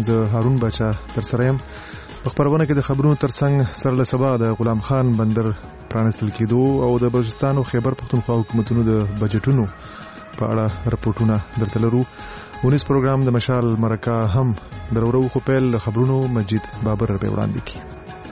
زه هارون بچا تر سره يم. په خبرونه کې د خبرونو ترڅنګ سره له سبا د غلام خان بندر پرانستل کېدو او د بلوچستان او خیبر پختونخوا حکومتونو د بجټونو په اړه راپورټونه درته لرو. ونیس پروګرام د مشال مرکه هم درورو خو پیل خبرونو مجید بابر به وړاندې کی.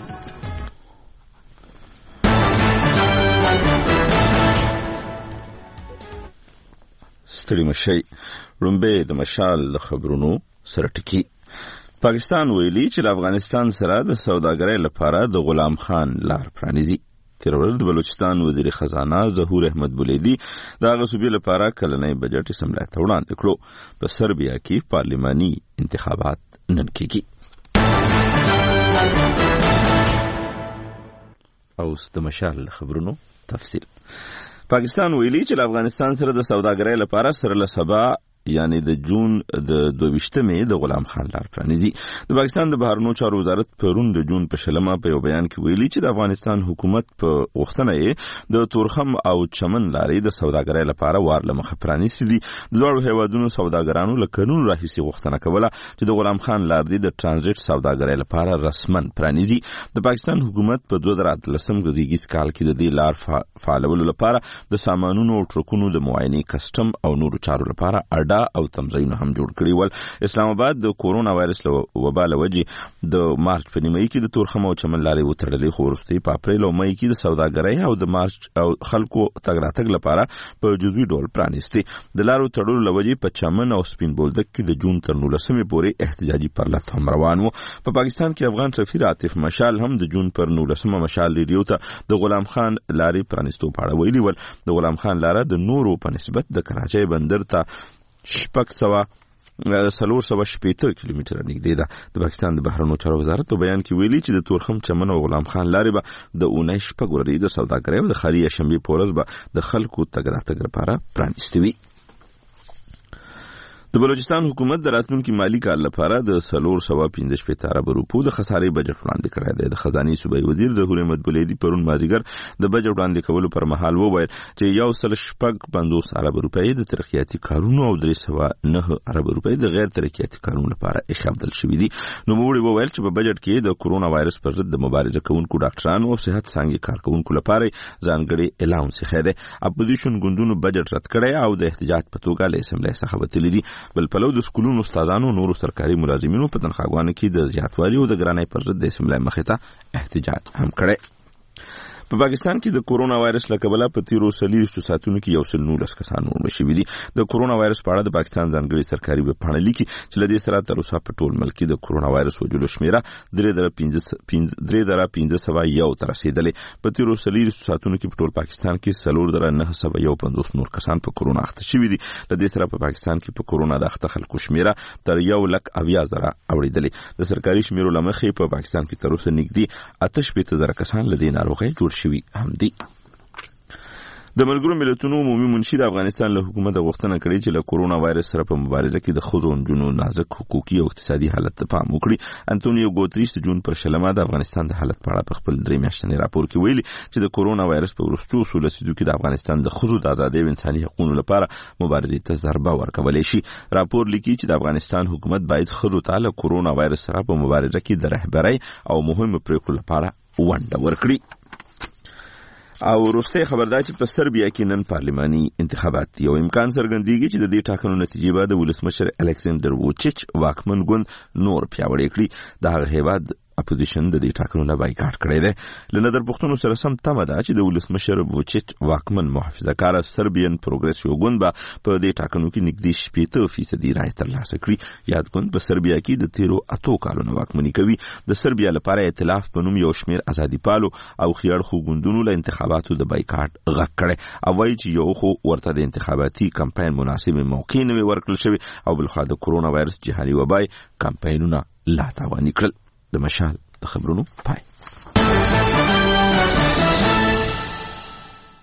ستړي مشي رومبه د مشال د خبرونو سره ټکی. پاکستان ویلي چې د افغانستان سره د سوداګرۍ لپاره د غلام خان لار پرانیزي. تیر ورځ د بلوچستان وزیر خزانه ظهور احمد بولیدي د هغه صوبې لپاره کلنۍ بجټ اسمبلی ته وړاندې کړو. په سربیا کې پارلماني انتخابات نن کېږي. اوس د مشال خبرونو تفصیل. پاکستان ویلي چې د افغانستان سره د سوداګرۍ لپاره سره له سبا یعنی د جون د 22مې د غلام خان لار پرانیزي. د پاکستان د بهرنیو چارو وزارت پرون د جون په شلمه په یو بیان کې ویلي چې د افغانستان حکومت په غوښتنه یې د تورخم او چمن لارې د سوداګرۍ لپاره وار له مخه پرانیستې دي. د دواړو هیوادونو سوداګرانو له کلونو راهیسې غوښتنه کوله چې د غلام خان لار د ټرانزیټ سوداګرۍ لپاره رسمن پرانیزي. د پاکستان حکومت په 2013 زیږدیز کال کې د دې لار فعالولو لپاره د سامانونو او ټرکونو د معاینې کسټم او نورو چارو لپاره او تمځایونه هم جوړ کړي ول. اسلام آباد د کورونا وایرس وبا له وجې د مارچ په نیمه کې د تورخم او چمن لارې وتړلې، خو وروسته په اپریل او مئی کې د سوداګرۍ او د مارچ او خلکو تګ راتګ لپاره په جزوي ډول پرانیستې. د لارو تړلو له وجې په چمن او سپین بولدک کې د جون تر 19مې پورې احتجاجي پرلط هم روان و. په پاکستان کې افغان سفیر عاطف مشال هم د جون پر 19مه مشال ریډیو ته د غلام خان لارې پرانیستو په اړه ویلي ول. د غلام خان لاره د نورو په نسبت د کراچۍ بندر ته 450 کیلومتره نږدې ده. د پاکستان د بهرنیو چارو وزارت په بیان کې ویلي چې د تورخم چمن او غلام خان لارې به د اونۍ شپږ ورځې د سوداګرۍ او د ښاري شنبې په ورځ به د خلکو تګ راتګ لپاره پرانیستې وي. د بلوچستان حکومت د راتلونکي مالی کال لپاره د 415 ارب روپو د خسارې بجټ وړاندې کړی دی. د خزانې صوبایي وزیر ظهور احمد بولیدي پرون مازدیګر د بجټ وړاندې کولو پر مهال وویل چې 150 ارب روپۍ د ترقیاتي کارونو او 309 ارب روپۍ د غیر ترقیاتي کارونو لپاره ایښودل شوي دي. نوموړي وویل چې په بجټ کې د کورونا وایرس پر ضد د مبارزه کوونکو ډاکټرانو او صحت څانګې کارکوونکو لپاره ځانګړي الاونس ایښی دی. اپوزیشن ګوندونو بجټ رد کړی او د احتجاج په توګه له اسمبلی څخه وتلي دي. بل پلو د سکولونو استادانو نورو سرکاري ملازمینو په تنخواګانو کې د زیاتوالي او د ګرانۍ پر ضد د اسمبلی مخې ته احتجاج هم کړی. په پاکستان کې د کورونا وایرس له کبله په تیرو 40 ساعتونو کې 119 کسان مړه شوي دي. د کورونا وایرس په اړه د پاکستان ځانګړي سرکاري ویبپاڼه لیکي چې له دې سره تر اوسه په ټول ملک کې د کورونا وایرس وژلو شمیره 3501 ته رسیدلې. په تیرو 40 ساعتونو کې په ټول پاکستان کې 4951 نور کسان په کورونا اخته شوي دي. له دې سره په پاکستان کې په کورونا د اخته خلکو شمیره تر 1,80,000 اوریدلې. د سرکاري شمیرو له مخې په پاکستان کې تر اوسه نږدې 88,000 کسان له دې ناروغۍ جوړ شوي هم دي. د ملګرو ملتونو عمومي منشي د افغانستان له حکومت غوښتنه کړې چې له کورونا وایرس سره په مبارزه کې د ښځو او نجونو نازک حقوقي او اقتصادي حالت ته پام وکړي. انټونیو ګوتریس د جون پر شلمه د افغانستان د حالت په اړه په خپل 3 میاشتني راپور کې ویلي چې د کورونا وایرس په وروستیو 16 لسیزو کې د افغانستان د ښځو د ازادۍ او انساني حقوقو لپاره مبارزې ته ضربه ورکولی شي. راپور لیکي چې د افغانستان حکومت باید ښځو ته له کورونا وایرس سره په مبارزه کې د رهبرۍ او مهمو پریکړو لپاره ونډه ورکړي. او وروسته خبردار چې په سربیا کې نن پارلماني انتخابات دي او امکان څرګندېږي چې د دې ټاکنو نتیجې به د ولسمشر الکسندر ووچیچ واکمن ګوند نور پیاوړی کړي. د هغه هیواد اپوزیشن د دې ټاکنو نه بایکاټ کړی دی. له نظر پوښتنو سره سم تمه ده چې د ولسمشر ووچیچ واکمن محافظه کاره سربیان پروګرسیو ګوند به په دې ټاکنو کې نږدې 70% رایې ترلاسه کړي. یاد ګوند په سربیا کې د تیرو 8 کالونو واکمني کوي. د سربیا لپاره ائتلاف په نوم یو شمېر ازادي پالو او خیاړخو ګوندونو له انتخاباتو د بایکاټ غږ کړی او وایي چې یو خو ورته د انتخاباتي کمپاین مناسبه موقع نه ورکړل شوی او بل خو د کورونا وایرس جهاني وبای کمپاینونه لا تاواني کړل. د مشال د خبرونو پای.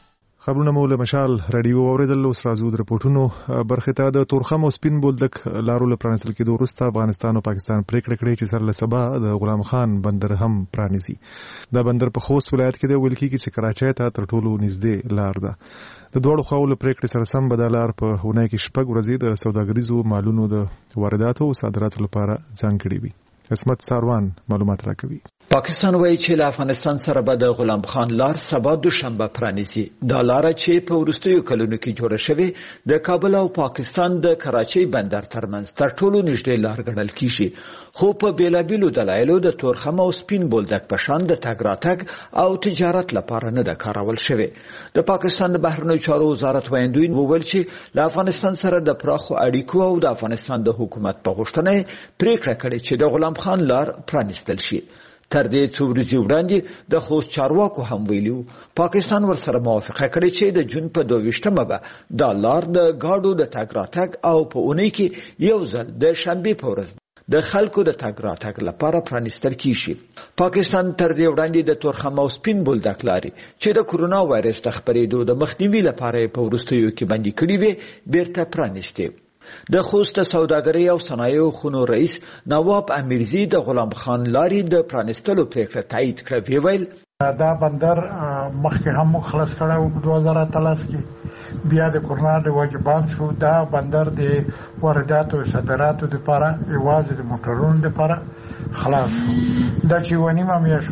خبرونه مو له مشال رادیو اوریدل اوس راځو د رپورټونو برخه ته. د تورخم او سپین بولدک لارو له پرانستل کېدو وروسته افغانستان او پاکستان پریکړه کړې چې سره له سبا د غلام خان بندر هم پرانیزي. دا بندر په خوست ولایت کې دی، ویل کېږي چې کراچۍ ته تر ټولو نږدې لار ده. د دوړو خواو له پریکړې سره سم به دا لار په اونۍ کې 6 ورځې د سوداګریزو مالونو د وارداتو او صادراتو لپاره ځانګړې وي. اسمت ساروان معلومات راکوي. پاکستان وایي چې له افغانستان سره به د غلام خان لار سبا دوشنبه پرانیزي. دا لار چې په وروستیو کلونو کې جوړه شوې د کابل او پاکستان د کراچۍ بندر ترمنځ تر ټولو نږدې لار ګڼل کیږي، خو په بیلابیلو دلایلو د تورخم او سپین بولدک په شان د تګ راتګ او تجارت لپاره نه ده کارول شوې. د پاکستان د بهرنیو چارو وزارت ویاندوی وویل چې له افغانستان سره د پراخو اړیکو او د افغانستان د حکومت په غوښتنه پریکړه کړې چې د غلام خان لار پرانیستل شي. تر دې څو ورځې وړاندې د خوست چارواکو هم ویلي پاکستان ورسره موافقه کړې چې د جون په 22مه به دا لار د گاډو د تګ راتګ او په اونۍ کې یو ځل د شنبه په ورځ د خلکو د تګ راتګ لپاره پرانیستل کیږي. پاکستان تر دې وړاندې د تورخم او سپین بولدک لارې چې د کورونا وایرس د خپرېدو د مخنیوي لپاره په وروستیو کې بندي کړې وې بیرته پرانیستې. د خوست سوداګرۍ او صنایعو خونو رئیس نواب امیرزی د غلام خان لارې د پرانیستلو پریکړه تایید کړه. ویل دا بندر مخکې هم خلاص کړو په 2013 کې، بیا د کورونا د واجبان شو. دا بندر د وارداتو او صادراتو لپاره ایواز د موټرونو لپاره خلاص شو. دا چې ونیمه میاشت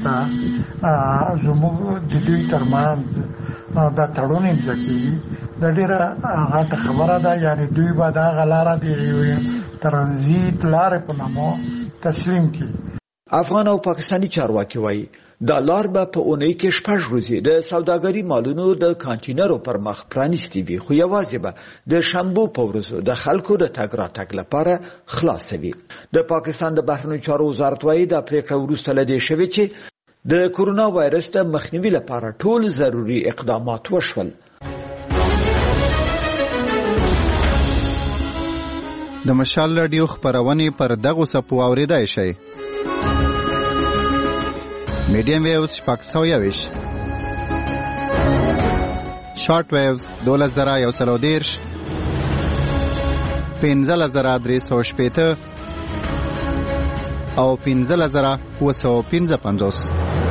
وروسته زموږ د دوی ترمنځ دا تړون امضا کیږي. دا ډیره غټه خبره ده، یعنی دوی به دا غلاره د ترانزیت لارې په نامه تسلیم کړي. افغان او پاکستانی چارواکي وایي دا لار به په اونۍ کې 6 ورځې د سوداګري مالونو د کانټینرو پر مخ پرانیستي وي، خو یوازې به د شنبه په ورځو د خلکو د تګ راتګ لپاره خلاصوي. د پاکستان د بهرنیو چارو وزارت وایي دا پریکړه وروسته له دې شوې چې د کورونا وایرس د مخنیوي لپاره ټول ضروري اقدامات وشول. د مشال رادیو خبرونه پر دغه سپو اوریدای شي. میډیم ویوز 620، شارټ ویوز 2130، 15350 او 15955.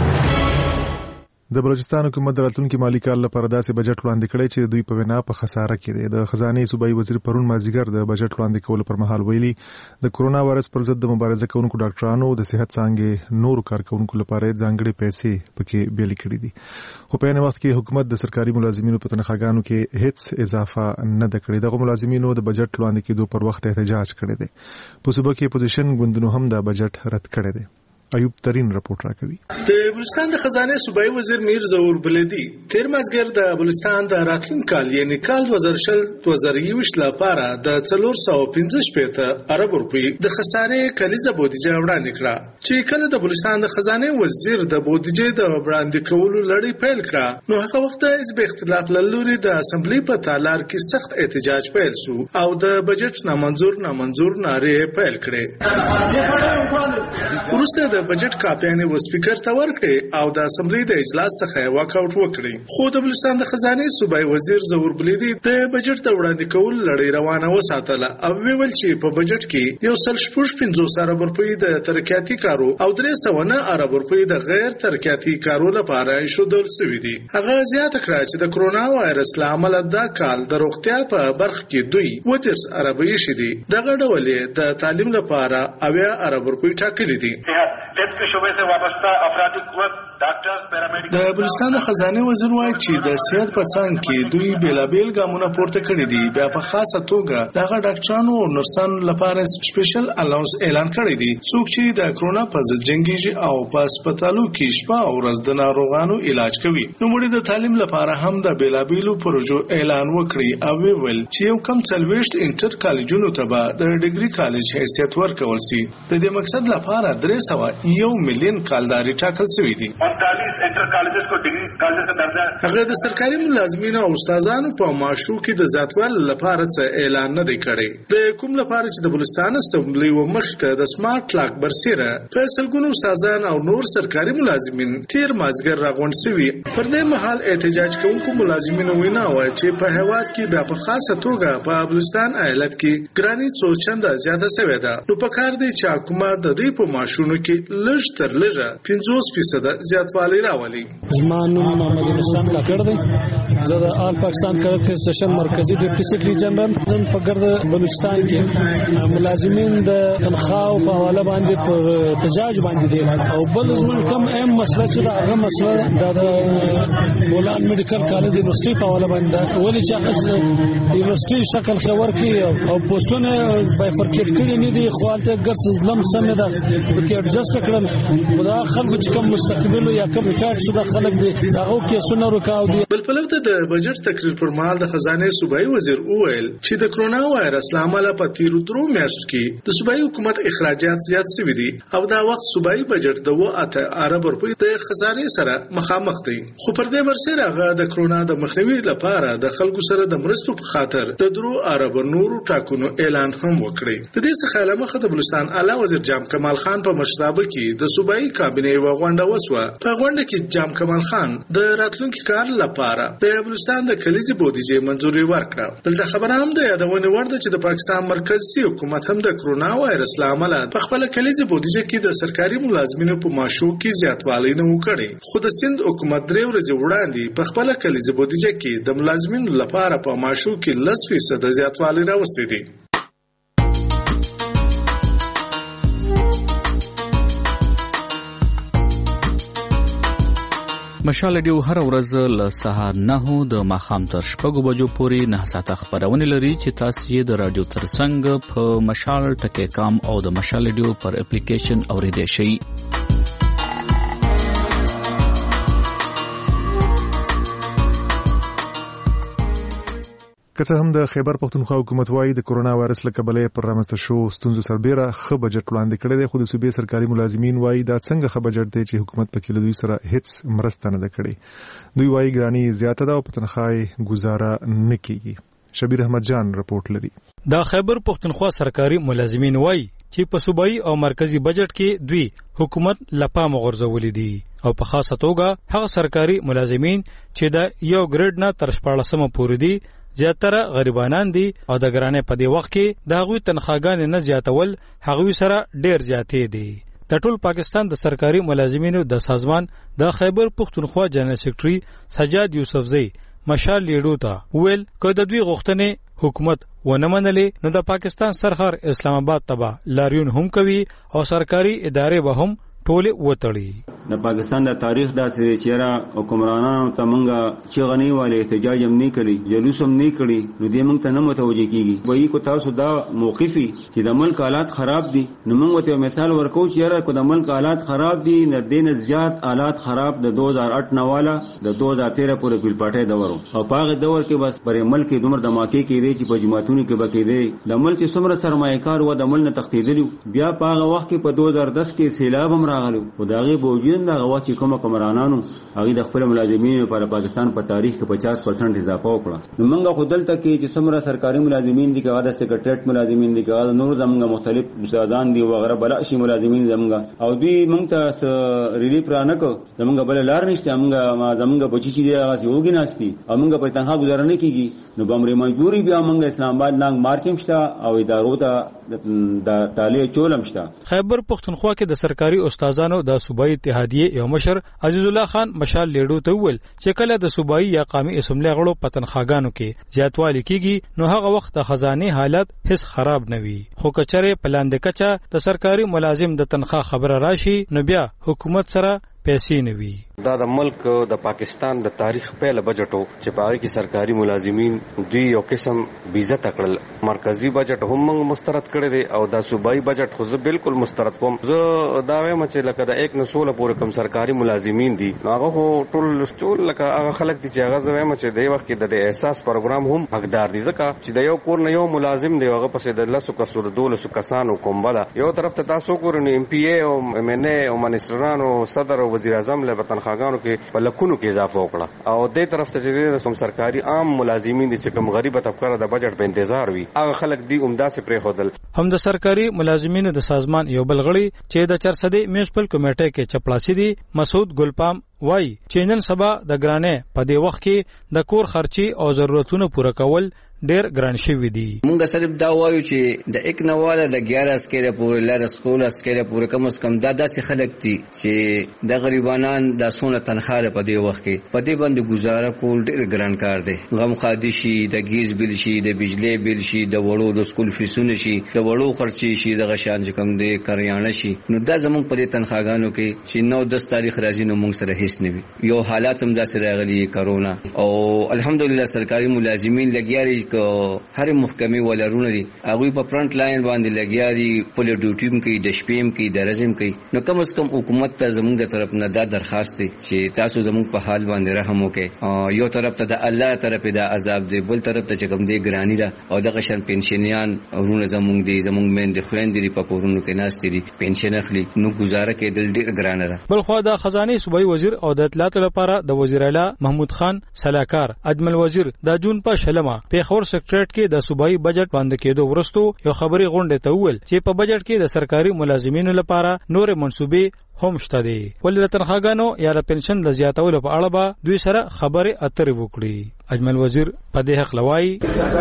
د بلوچستان حکومت د راتلونکي مالي کال لپاره داسې بجټ وړاندې کړی چې دوی په وینا په خساره کې دی. د خزانه صوبایي وزیر پرون مازیګر د بجټ وړاندې کولو پر مهال ویلي د کورونا وایرس پر ضد د مبارزه کوونکو ډاکټرانو د صحت څانګې نورو کارکونکو لپاره ځانګړي پیسې پکې بیل کړي دي، خو په یو وخت کې حکومت د سرکاري ملازمینو په تنخواګانو کې هیڅ اضافه نه ده کړې. دغه ملازمینو د بجټ وړاندې کېدو پر وخت احتجاج کړی دی. په صوبه کې اپوزیشن ګوندونو هم دا بجټ رد کړی دی. ایوب ترین رپورټ راکوي. د بلوچستان د خزانه صوبایي وزیر میر ظهور بلدی تیر مازګر د بلوچستان د راتلونکي کال یعنی کال 2020 لپاره د 415 ارب روپی د خسارې کلیزه بودیجه وړاندې کړه، چې کله د بلوچستان د خزانه وزیر د بودیجه د وړاندې کولو لړۍ پیل کړه، نو هغه وخت حزب اختلاف لوري د اسمبلی په تالار کې سخت احتجاج پیل شو او د بجټ نامنظور ناره پیل کړې. ورسته د بجټ کاپیانې و سپیکر ته ورکړې او د اسمبلی د اجلاس څخه واک اوټ وکړي. خو د بلوچستان د خزانه صوبایي وزیر ظهور بلدی د بجټ د وړاندې کول لړۍ روانه وساتله او ویل چې په بجټ کې 150 ارب روپۍ د ترقیاتي کارو او 309 ارب روپۍ د غیر ترقیاتي کارو لپاره ایښودل شوي دي. هغه زیاته کړه چې د کورونا وایرس له امله دا کال د روغتیا په برخه کې دوی 30 ارب یې شدي. دغه ډول د تعلیم لپاره 80 ارب روپۍ ټاکلي دي. د بلوچستان د خزانه وزیر وایي چې د صحت په څنګ کې دوی بیلابیل ګامونه پورته کړي دي. بیا په خاصه توګه دغه ډاکټرانو او نرسانو لپاره سپیشل الاونس اعلان کړی دی، څوک چې د کورونا په ضد جنګیږي او په هسپتالو کې شپه او ورځ د ناروغانو علاج کوي. نو موږ د تعلیم لپاره هم د بیلابیلو پروژو اعلان وکړي او ویل چې یو کم 40 انټر کالجونو ته به د ډیګري کالج حیثیت ورکول شي. د دې مقصد لپاره 300 1 مليون کالداري ټاکل شوی دي. 45 انټر کالجز کو ډیګري کالجز ته درجه. هغه د سرکاري ملازمینو او استادانو په معاشو کې د زیاتوالي لپاره څه اعلان نه دی کړی. د کوم لپاره چې د بلوچستان اسمبلی و مخته د سمارټ لاک برسیره په سلګونو استادان او نور سرکاري ملازمین تیر مازګر راغونډ شوي. پر دې مهال احتجاج کوونکو ملازمینو وینا وایي چې په هیواد کې بیا په خاصه توګه په بلوچستان ایالت کې ګراني څو چنده زیاته شوې ده. نو په کار دی چې حکومت د دې په معاشونو کې لږ تر لږه 50% زیاتوالی راولي. زما نوم محمد اسلام کاکړ دی. زه د آل پاکستان کرکټ سیشن مرکزی ډیپټي سیکرټری جنرال زم په ګرد بلوچستان کې ملازمین د تنخواو په حواله باندې پر احتجاج باندې دي او بل زموږ کوم اهم مسله چې دا هغه مسله د بولان میډیکل کالج یونیورسيټي په حواله باندې ولې چې یونیورسيټي شکل خبر کې او پوسټونه بایفرکیټ کړي نه دي خو البته ګرځ لم سم ده چې اډجسټ کړل دا خلک چې کوم مستقبل یا کوم چارج شو د خلک دي هغه کې سونه رکاو دي. بل په لور د بجټ تقریر پر مهال د خزانه صوبایي وزیر وویل چې د کرونا وایرس لامل په تیرو درو میاشتو کې د صوبایي حکومت اخراجات زیات شوي دي او دا وخت صوبایي بجټ د 8 ارب روپۍ د خزانه سره مخامخ دی. خو پر دې ورسره هغه د کرونا د مخنیوي لپاره د خلکو سره د مرستو په خاطر د 3 ارب نورو ټاکنو اعلان هم وکړي. د دې څخه لمخه د بلوچستان اعلی وزیر جام کمال خان په مشرتابه کې د صوبایي کابینې یو غونډه وسوه. په غونډه کې جام کمال خان د راتلونکي کال لپاره د بلوچستان د کلیزي بودیجې منځوري ورکړه. دلته خبره هم د یادونه ورده چې د پاکستان مرکزی حکومت هم د کرونا وایرس لامل په خپل کلیزي بودیجې کې د سرکاري ملازمینو په معاشو کې زیاتوالی نه وکړي. خو د سند حکومت 3 ورځې وړاندې په خپل کلیزي بودیجې کې د ملازمینو لپاره په معاشو کې 10% زیاتوالی راوستي دي. مشال ډیو هر ورځ له سهار 9 د ماښام تر 6 بجو پورې 9 ساعته خبرونه لري چې تاسو یې د رادیو ترڅنګ په مشال ټکی کام او د مشال ډیو پر اپلیکیشن اوریدئ شئ. که څه هم د خیبر پښتونخوا حکومت وايي د کورونا وایرس له کبله پر رامنځته شو ستونزو سربېره ښه بجټ وړاندې کړی دی، خو د صوبې سرکاري ملازمین وايي دا څنګه ښه بجټ دی چې حکومت پکې له دوی سره هیڅ مرسته نه ده کړې. دوی وايي ګراني زیاته ده او په تنخواه گزاره نه کیږي. شبیر احمد جان رپورټ لري. دا خیبر پښتونخوا سرکاري ملازمین وايي چې په صوبایي او مرکزی بجټ کې دوی حکومت لپام غورځولې دي او په خاصه توګه هغه سرکاري ملازمین چې د یو ګریډ نه تر 14 پورې دي زیاتره غریبانان دي او د ګرانې په دی وخت کې د هغوی تنخواګانې نه زیاتول هغوی سره ډیر زیاتې دي. د ټول پاکستان د سرکاري ملازمینو د سازمان د خیبر پښتونخوا جنرال سیکرټري سجاد یوسفزئی مشال لیډو ته ویل که د دوی غوښتنې حکومت ونه منلې نو د پاکستان سرحد اسلام آباد ته لاریون هم کوي او سرکاري ادارې به هم ټوله وتړي. د پاکستان د تاریخ داسې چیرې حکمرانانو ته مونږه چې غنی والے احتجاج هم نه کړي جلوس هم نه کړي نو دې مونږ ته نه متوجه کیږي. وایي کو تاسو دا موقفي چې د ملک حالات خراب دي نو مونږ ته مثال ورکو چې یاره کو د ملک حالات خراب دي نه دین زیات حالات خراب د 2008 نواله د 2013 پورې بل پټه دورو او پاغه دور کې بس پر ملک دومره دماکي کې دي چې په جماعتونو کې بکې دي د ملک څومره سرمایه‌کار و د ملک نه تختیدلی بیا پاغه وخت کې په 2010 کې سیلاب هم راغلو او داغه بوجود دا غوا چې کومه کمرانانو هغه د خپل ملازمینو لپاره پاکستان په تاریخ کې 50% اضافه وکړه. نو موږ خو دلته کې چې څومره سرکاري ملازمین دي کاغه د سیکریټریټ ملازمین دي کاغه نور زموږ مختلف استادان دي وغیرہ بلاشي ملازمین زموږ او دوی موږ ته ریلیف را نه کو زموږ بل لار نشته زموږ بچی چې هغه یوګی ناشتي او موږ په تنها گزاره نه کیږي نو بمري مجبوری بیا موږ اسلام آباد ننګ مارکیم شته او ادارو ته د تالیه چولم شته. خیبر پښتونخوا کې د سرکاري استادانو د صوبایي اتحادیه یو مشر عزیز الله خان مشال لیډو ته ویل چې کله د صوبایي یا قومي اسمبلی غړو په تنخواګانو کې زیاتوالی کیږي نو هغه وخت د خزانه حالت هیڅ خراب نه وي خو کچره پلاند کچا د سرکاري ملازم د تنخواه خبره راشي نو بیا حکومت سره پیسې نه وي. دا د ملک د پاکستان د تاریخ پیله بجټو چې پاره کې سرکاري ملازمین دوی یو قسم بیزت کړل. مرکزی بجټ هم موږ مسترد کړی دی او دا صوبایي بجټ خو زه بالکل مسترد کوم. زه دا وایم چې لکه د 1 نه 16 پورې کوم سرکاري ملازمین دي هغه ټول لکه هغه خلک دي چې هغه زه وایم چې د وخت کې د احساس پروګرام هم حقدار دي ځکه چې د یو کور نه یو ملازم دی هغه پسې د 10 کسو د 12 کسانو کومبله یو طرف ته تاسو ګورئ ام پی ای او ام ان ای او منسټرانو صدر او وزیر اعظم له تنخواګانو کې په لکونو کې اضافه وکړه او دې طرف ته چې د سرکاري عام ملازمین دي چې کوم غریب طبقه د بجټ په انتظار وي هغه خلک دی عمده سي پرې خودل. هم د سرکاري ملازمینو د سازمان یو بل غړي چې د چرسدي میونسپل کمیټې کې چپړاسي دي مسعود ګلپام وای چې نن سبا د ګرانه په دې وخت کې د کور خرچي او ضرورتونو پوره کول ډېر ګران شوی دي. مونږ صرف دا وایو چې د 1 نواله د 11 سکیره پورې لاره سکول سکیره پورې کم از کم دا داسې خلک دي چې د غریبانان د سونه تنخواه په دې وخت کې په دې باندې گزاره کول ډېر ګران کار دی. غم خادي شي د ګیس بل شي د بجلی بل شي د وړو د سکول فیسونه شي د وړو خرچي شي د غشان کم دی کریانه شي نو دا زموږ په تنخواګانو کې چې 9-10 تاریخ راځي نو موږ سره هیڅ نه وي. یو حالات هم داسې راغلي کرونا او الحمدلله سرکاري ملازمین لګیاري هر محکمه ولرونه دي هغه په فرنٹ لاین باندې لګیاري پولی ډیوټیم کوي د شپېم کوي د رزم کوي نو کم از کم حکومت ته زموږ د طرف نه دا درخواست دی چې تاسو زموږ په حال باندې رحم وکړئ. یو طرف ته د الله طرف دا عذاب دی بل طرف ته چې کوم دی ګرانی ده او د غشن پنشنیان ورونه زموږ دي زموږ مین د خويندې په کورونو کې ناست دي پنشن اخلي نو گزاره کې دل ډیر ګرانه ده. بل خو د خزانه صوبایي وزیر او د اطلاعاتو لپاره د وزیر اعلی محمود خان سلاکار اجمل وزیر د جون په شلمه پیښور سیکریټ کې د صوبایي بجټ باندې کېدو ورستو یو خبري غونډه ته وویل چې په بجټ کې د سرکاري ملازمینو لپاره نور منسوبې هم شته دي ولې د تنخواګانو یا د پنشن د زیاتولو په اړه به دوی سره خبرې اترې وکړي. اجمل وزیر په دې حق لوي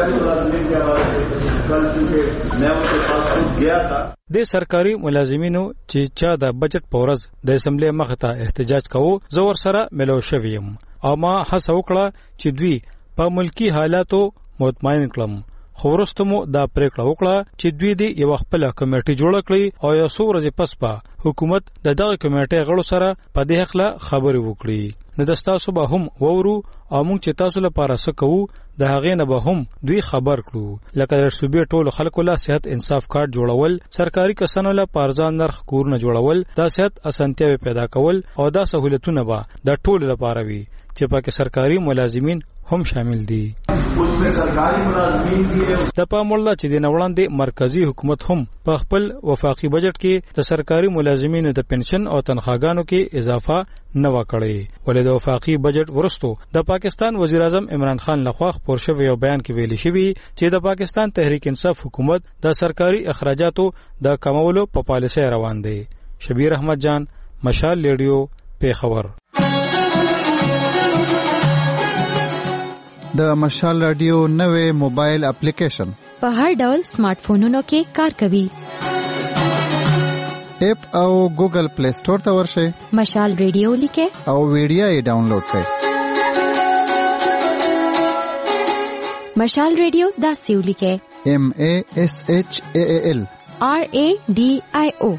د سرکاري ملازمینو چې چا د بجټ په ورځ د اسمبلی مخ ته احتجاج کوو زور سره ملو شویم او ما هڅه وکړه چې دوی په ملکی حالاتو مطمئن کړم خو ورستمو دا پریکړه وکړه چې دوی دې یو خپل کمیټه جوړ کړي او یو څو ورځې پس به حکومت د دغه کمیټې غړو سره په دې حق له خبرې وکړي. نو د تاسو به هم وورو او موږ چې تاسو لپاره څه کوو د هغې نه به هم دوی خبر کړو لکه د صوبې ټولو خلکو له صحت انصاف کارت جوړول سرکاري کسانو له پارزان نرخ کورونه جوړول د صحت اسانتیاوي پیدا کول او دا سہولتونه به د ټولو لپاره وي چې پکې سرکاري ملازمین هم شامل دي. उसमें सरकारी मुलाजिमीन भी है. د پاموړه چې د نوړاندې مرکزی حکومت هم په خپل وفاقي بجټ کې د سرکاري ملازمینو د پنشن او تنخواګانو کې اضافه نه وکړي ولې د وفاقي بجټ ورستو د پاکستان وزیر اعظم عمران خان لخوا خبر شوی یو بیان کې ویل شوی چې د پاکستان تحریک انصاف حکومت د سرکاري اخراجاتو د کمولو په پالیسي روان دی. شبیر احمد جان مشال ریډیو پیښور. د مشال رادیو نوې موبایل اپلیکیشن په هر ډول سمارټ فونونو کې کار کوي. اپ او ګوګل پلی سٹور ته ورشئ مشال ریډیو لیکه او ویډیو یې ډاونلوډ کړئ. مشال ریډیو دا سیو لیکه MASHAAL RADIO.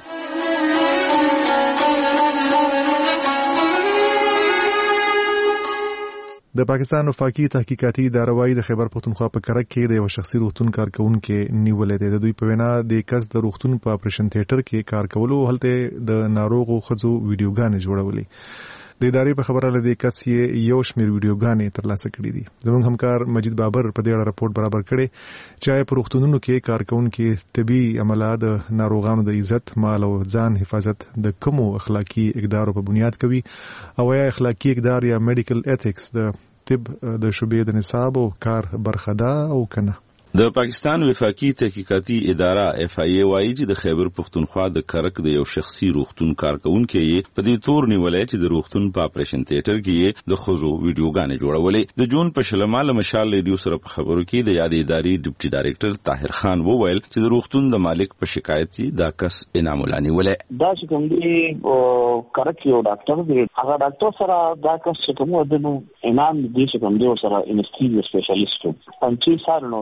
د پاکستان وفاقي تحقیقاتي اداره وايي د خیبر پختونخوا په کرک کې د یو شخصي روغتون کارکونکو نیولې ده. د دوی په وینا د کس د روغتون په اپریشن تھیټر کې کار کولو هلته د ناروغو خزو ویډیوګانې جوړولې. د ادارې په خبره لدی کس یې یو شمیر ویډیوګانې ترلاسه کړې دي. زموږ همکار مجید بابر په دې اړه راپورټ برابر کړي چې په روغتونونو کې کارکونکو طبي عملیات د ناروغانو د عزت مال او ځان حفاظت د کومو اخلاقی اقدارو په بنیاد کوي او یا اخلاقی اقدار یا میډیکل ایتھکس د طب د شوبې د نصاب او کار برخه ده او کنه. د پاکستان وفاقي تحقیقاتي اداره FIA وايي چې د خیبر پختونخوا د کرک د یو شخصي روغتون کارکونکو په دې تور نیولې چې د روغتون په اپریشن تھیټر کې د خزو ویډیوګانې جوړولې. د جون په شلماله مشال ریډیو سره په خبرو کې د یاد ادارې ډیپټي ډایریکټر طاهر خان وویل چې د روغتون د مالک په شکایت چې دا کس انعام ولانی ولې دا چې کوم دی کرک یو ډاکټر دی هغه ډاکټر سره دا کس چې کوم د انعام دي چې کوم دی سره انستیزیا سپیشلیست 25 سال نو سره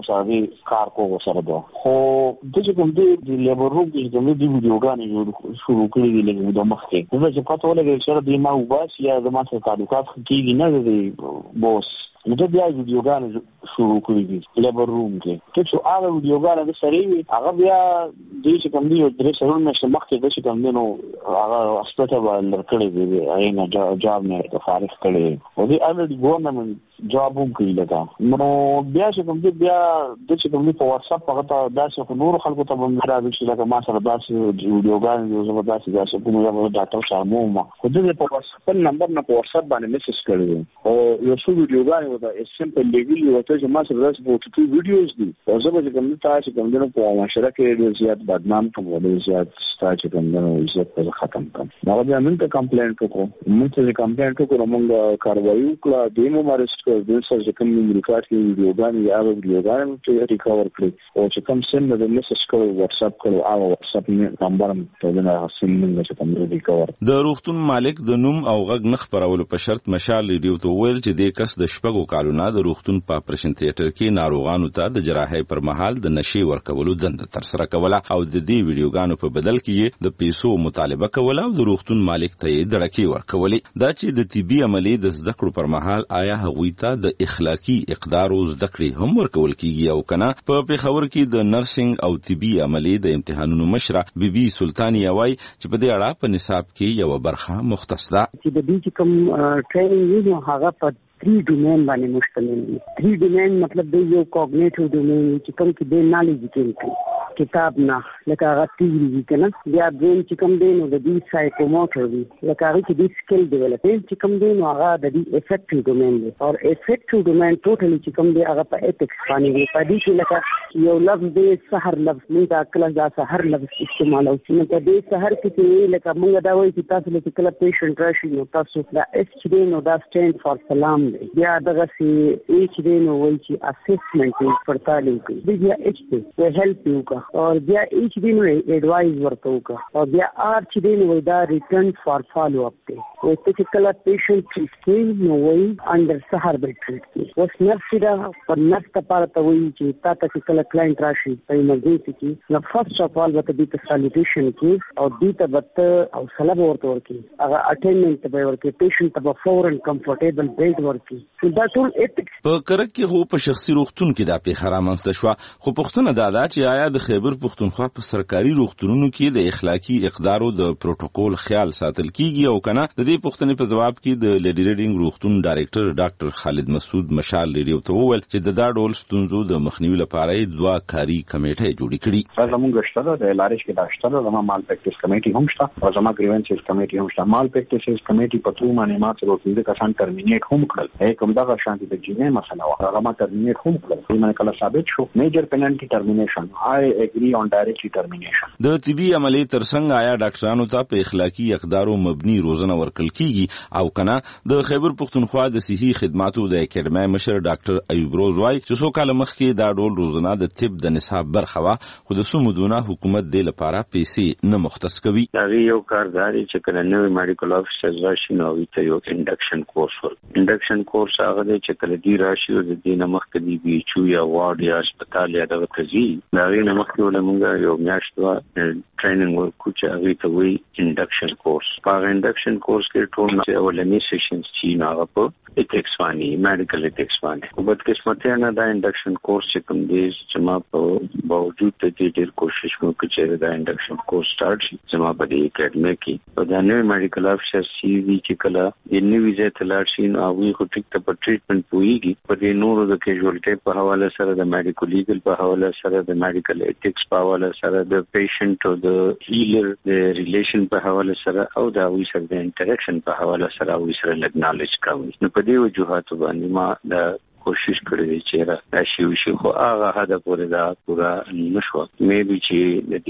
کار کوو سره دا خو د کوم د لیبر روم کې د ویډیوګانې شروع کړې دي لکه د مخکې دا چې پته ولګي چې د ما وباس یا د ما سره تعلقات کېږي نه د بوس نو د بیا ویډیوګانې شروع کړې دي لیبر روم کې چې هغه ویډیوګانې د سړي وي هغه بیا د چې کوم دی درې سرونه مشه مخکې د چې کوم دی نو هغه هسپتال باندې کړی دی هغه جاب نه فارغ کړی او دی الریډي ګورنمنت جاب هم کوي لکه نو بیا چې کوم دی بیا د چې کوم دی په واتس اپ هغه ته داسې نور خلکو ته باندې راځي چې لکه ما سره داسې ویډیوګانې یو ځل داسې کوم یو ډاکټر شامو ما خو د په واتس نمبر نه په واتس اپ باندې میسج کړی او یو څو ویډیوګانې وته سمپل لیګل وته چې ما سره داسې په ټو ویډیوز دي او زه به کوم تاسو کوم دی په معاشره کې ډېر زیات بدنام کوم ډېر زیات تاسو کوم دی عزت په ختم کړم نو بیا موږ ته کمپلینټ وکړو موږ ته کمپلینټ وکړو موږ کاروایی وکړه دیمو مارست کړ د سر کوم ریکارډ کې ویډیوګانې یا ویډیوګانې چې ریکور کړی او چې کوم سم د میسج کړو واتس اپ کړو او واتس اپ نمبر ته نه سم موږ چې کوم ریکور د روغتون مالک د نوم او غږ نه خبرولو په شرط مشال ریډیو ته ویل چې د کس د شپږو کالونو د روغتون په اپریشن تیاتر کې ناروغانو ته د جراحي پر مهال د نشي ورکولو دند تر سره کوله او د دې ویډیوګانو په بدل کې د پیسو مطالبه کوله او د روغتون مالک ته یې دړکې ورکولې دا چې د طبي عملي د زده کړو پر مهال آیا هغوی ته د اخلاقی اقدار او زده کړې هم ورکول کیږي او کنه په پیښور کې د نرسنګ او طبي عملي د امتحانونو مشره بیبي سلطانی وای چې په دې اړه په نصاب کې یو برخه مختص ده چې د دې کوم ټریننګ یو هغه په 3 ډومین باندې مشتمل دي 3 ډومین مطلب د یو کوګنیټیو ډومین چې کوم کې د نالج کې کتاب نه لکه هغه تیوري کنه بیا دین چې کوم دی نو د دې سایکوموټر دی لکه هغه چې د سکل ډیولپمنت چې کوم دی نو هغه د دې افیکټیو ډومین دی او افیکټیو ډومین ټوټلی چې کوم دی هغه په ایتکس باندې دی په دې کې لکه یو لفظ دی سحر لفظ موږ دا کله دا سحر لفظ استعمالو چې په دې سحر کې لکه موږ دا وایي چې تاسو له کله پیشنټ راشي نو تاسو دا اس دی نو دا سټینډ فار سلام دی بیا دغه سی ایچ دی نو وایي چې اسسمنټ پړتالو کوي بیا ایچ دی په هیلپ یو کا اور بیا ایچ دی نو ایڈوائز ورته کا او بیا آر چې دی نو دا ریټرن فار فالو اپ دی او چې کله پیشنټ کې نو وایي انډر سحر به ټریټ کی اوس نرس دا پر نرس لپاره ته وایي چې تاسو کله کلاینټ راشي په ایمرجنسي کې نو فرست اف آل به د سالیټیشن کې او د تبت او سلام ورته ورکی هغه اټینډنټ به ورکی پیشنټ ته فورن کمفورټیبل بیډ ورکی دا ټول ایتکس په کرک کې هو په شخصي روغتون کې دا پیښه رامنځته شوه خو پوښتنه دا ده چې آیا د خیبر پښتونخوا په سرکاري روغتونونو کې د اخلاقی اقدارو د پروتوکول خیال ساتل کیږي او کنه د دې پوښتنې په جواب کې د لیډی ریډینګ روغتون ډایریکټر ډاکټر خالد مسعود مشال ریډیو ته وویل چې د دا ډول ستونزو د مخنیوي لپاره دوه کاري کمیټې جوړې کړي زموږ شته د لارښ کې داشته زموږ مال پریکټیس کمیټي هم شته او زموږ گریوینسز کمیټي هم شته مال پریکټیس کمیټي په تو باندې ما څه وکړل کسان ترمینیټ هم کړل کوم دا شانتي د جینې مسله و هغه ما ترمینیټ هم کړل چې کله ثابت شو میجر پینالټي ترمینیشن آی اګری آن ډایرکټلی ترمینیشن د طبي عملي ترڅنګ آیا ډاکټرانو ته په اخلاقی اقدارو مبني روزنه ورکول کیږي او کنه د خیبر پښتونخوا د صحي خدماتو د اکیډمي مشر ډاکټر ایوب روز وای چې څو کال مخکې دا ډول روزنه د طب د نصاب برخه وا خو د سمودونه حکومت د لپاره پیسې نه مختص کوي دا یو کارداري چې کله نوې میډیکل افیسر راشي نو ته یو انډکشن کورس انډکشن کورس هغه چې کله دی راشي د دې نمخ دی بي چو یا وارډ یا هسپتال یا دغه تزي دا غي نمخ ولمږه یو میاشت وا ټریننګ ورکو چې هغه ته وی انډکشن کورس په انډکشن کورس کې ټول نه اولنی سیشنز چې نه په ایتکس باندې میډیکل ایتکس باندې په بدقسمتۍ نه دا انډکشن کورس چې کوم دی چې ما په باوجود د دې ډېر کوشش وکړ چې دا انډکشن کورس سٹارټ شي چې ما په دې اکیډمي کې په دا نوې میډیکل افیسر سی وی چې کله د نوې ځای ته لاړ شي نو هغه خو ټیک ته په ټریټمنټ پويږي په دې نورو د کیژوالټي په حواله سره د میډیکل لیګل په حواله سره د میډیکل ایتکس په حواله سره د پیشنټ او د هیلر د ریلیشن په حواله سره او دا وی سره د انټریکشن په حواله سره وی سره لګ نالج کوي نو په دې وجوهات باندې ما د کوشش کړی دی چې را شي خو هغه هدا پورې دا پورا نشو مې به چې د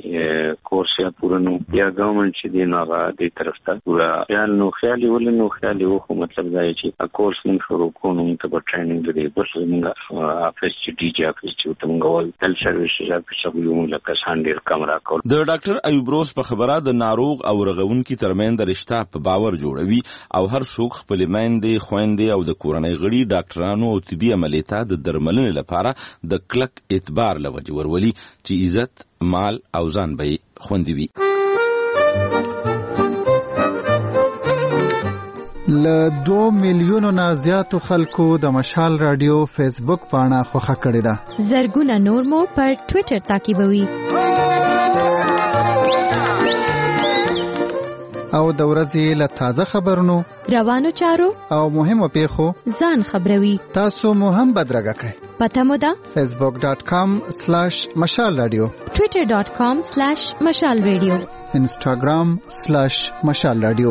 دې کورس یا پورا نو یا ګورنمنت چې دی نو هغه د طرف ته پورا خیالي ولنو خیالي خو مطلب دا چې کورس موږ شروع کوو نو ته په ټریننګ دی بس موږ افیس چې ډي جی افیس چې موږ ول تل سرویس چې یو لکه ساندیر کمرا کول د ډاکټر ایوب روز په خبره د ناروغ او رغونکو ترمنځ رشتہ په باور جوړوي او هر څوک خپل میندې خويندې او د کورنۍ غړي ډاکټرانو کارونو او طبي عملیات د درملنې لپاره د کلک اعتبار لوجه ورولي چې عزت مال او ځان به خوندي وي. ل 2 میلیونو نه زیاتو خلکو د مشال رادیو فیسبوک پاڼه خوښه کړې ده. زرګونه نور مو پر ټوئیټر تعقیبوي. او د ورځې له تازه خبرونو، روانو چارو او مهمو پیښو ځان خبروي. تاسو مو هم بدرګه کړئ. پته مو ده facebook.com/مشال رادیو، twitter.com/مشال رادیو، instagram/مشال رادیو.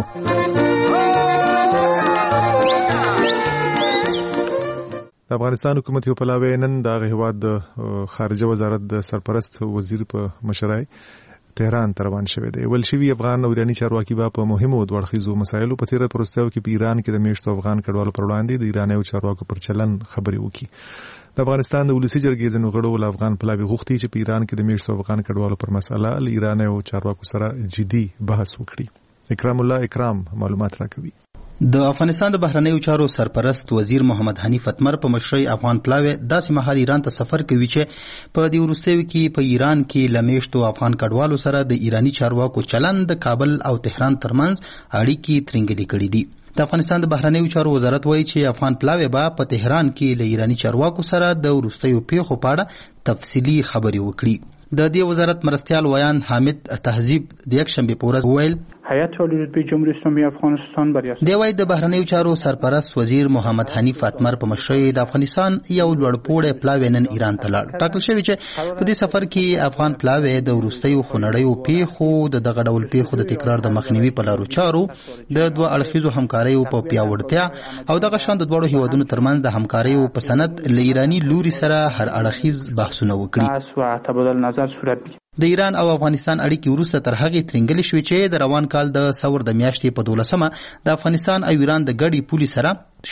د افغانستان حکومت یو پلاوی نن د هیواد د خارجه وزارت د سرپرست وزیر په مشرۍ تهران ته روان شوی دی. ولشوي افغان او ایرانی چارواکي په مهمو دوړخیزو مسایلو په تیره پروستیو کې په ایران کې د میشتو افغان کډوالو پر وړاندې د ایرانی او چارواکو پر چلن خبرې وکړي. د افغانستان د ولسی جرګې ځینو غړو ول افغان پلاوی غوښتي چې په ایران کې د میشتو افغان کډوالو پر مسله ل ایرانی او چارواکو سره جدي بحث وکړي. اکرام الله اکرام معلومات راکوي. د افغانستان د بهرنیو چارو سرپرست وزیر محمد حنیف اتمر په مشرۍ افغان پلاوی داسې مهال ایران ته سفر کوي چې په دې وروستیو کې په ایران کې لمیشتو افغان کډوالو سره د ایرانی چارواکو چلن د کابل او تهران ترمنځ اړیکې ترنګلې کړې دي. د افغانستان د بهرنیو چارو وزارت وایي چې افغان پلاوی به په تهران کې له ایرانی چارواکو سره د وروستیو پیښو په اړه تفصیلي خبرې وکړي. د دې وزارت مرستیال ویان حامد تهذیب د یکشنبه په ورځ ویل هیئت عالی رتبه جمهوری اسلامی افغانستان بریا دی وای د بهرنیو چارو سرپرست وزیر محمد حنیف اتمر په مشرۍ د افغانستان یو لوړپوړی پلاوی نن ایران ته لاړ. ټاکل شوی چې په دې سفر کې افغان پلاوی د وروستیو خونړیو پیښو د دغه ډول پیښو د تکرار د مخنیوي په لارو چارو د دوه اړخیزو همکاریو په پیاوړتیا او دغه شان د دوړو هیوادونو ترمنځ د همکاریو په سند ل ایرانی لوري سره هر اړخیز بحثونه وکړي. د ایران او افغانستان اړیکې وروسته تر هغې ترنګلې شوې چې د روان کال د سور د میاشتې په 12مه د افغانستان او ایران د ګډې پولې سره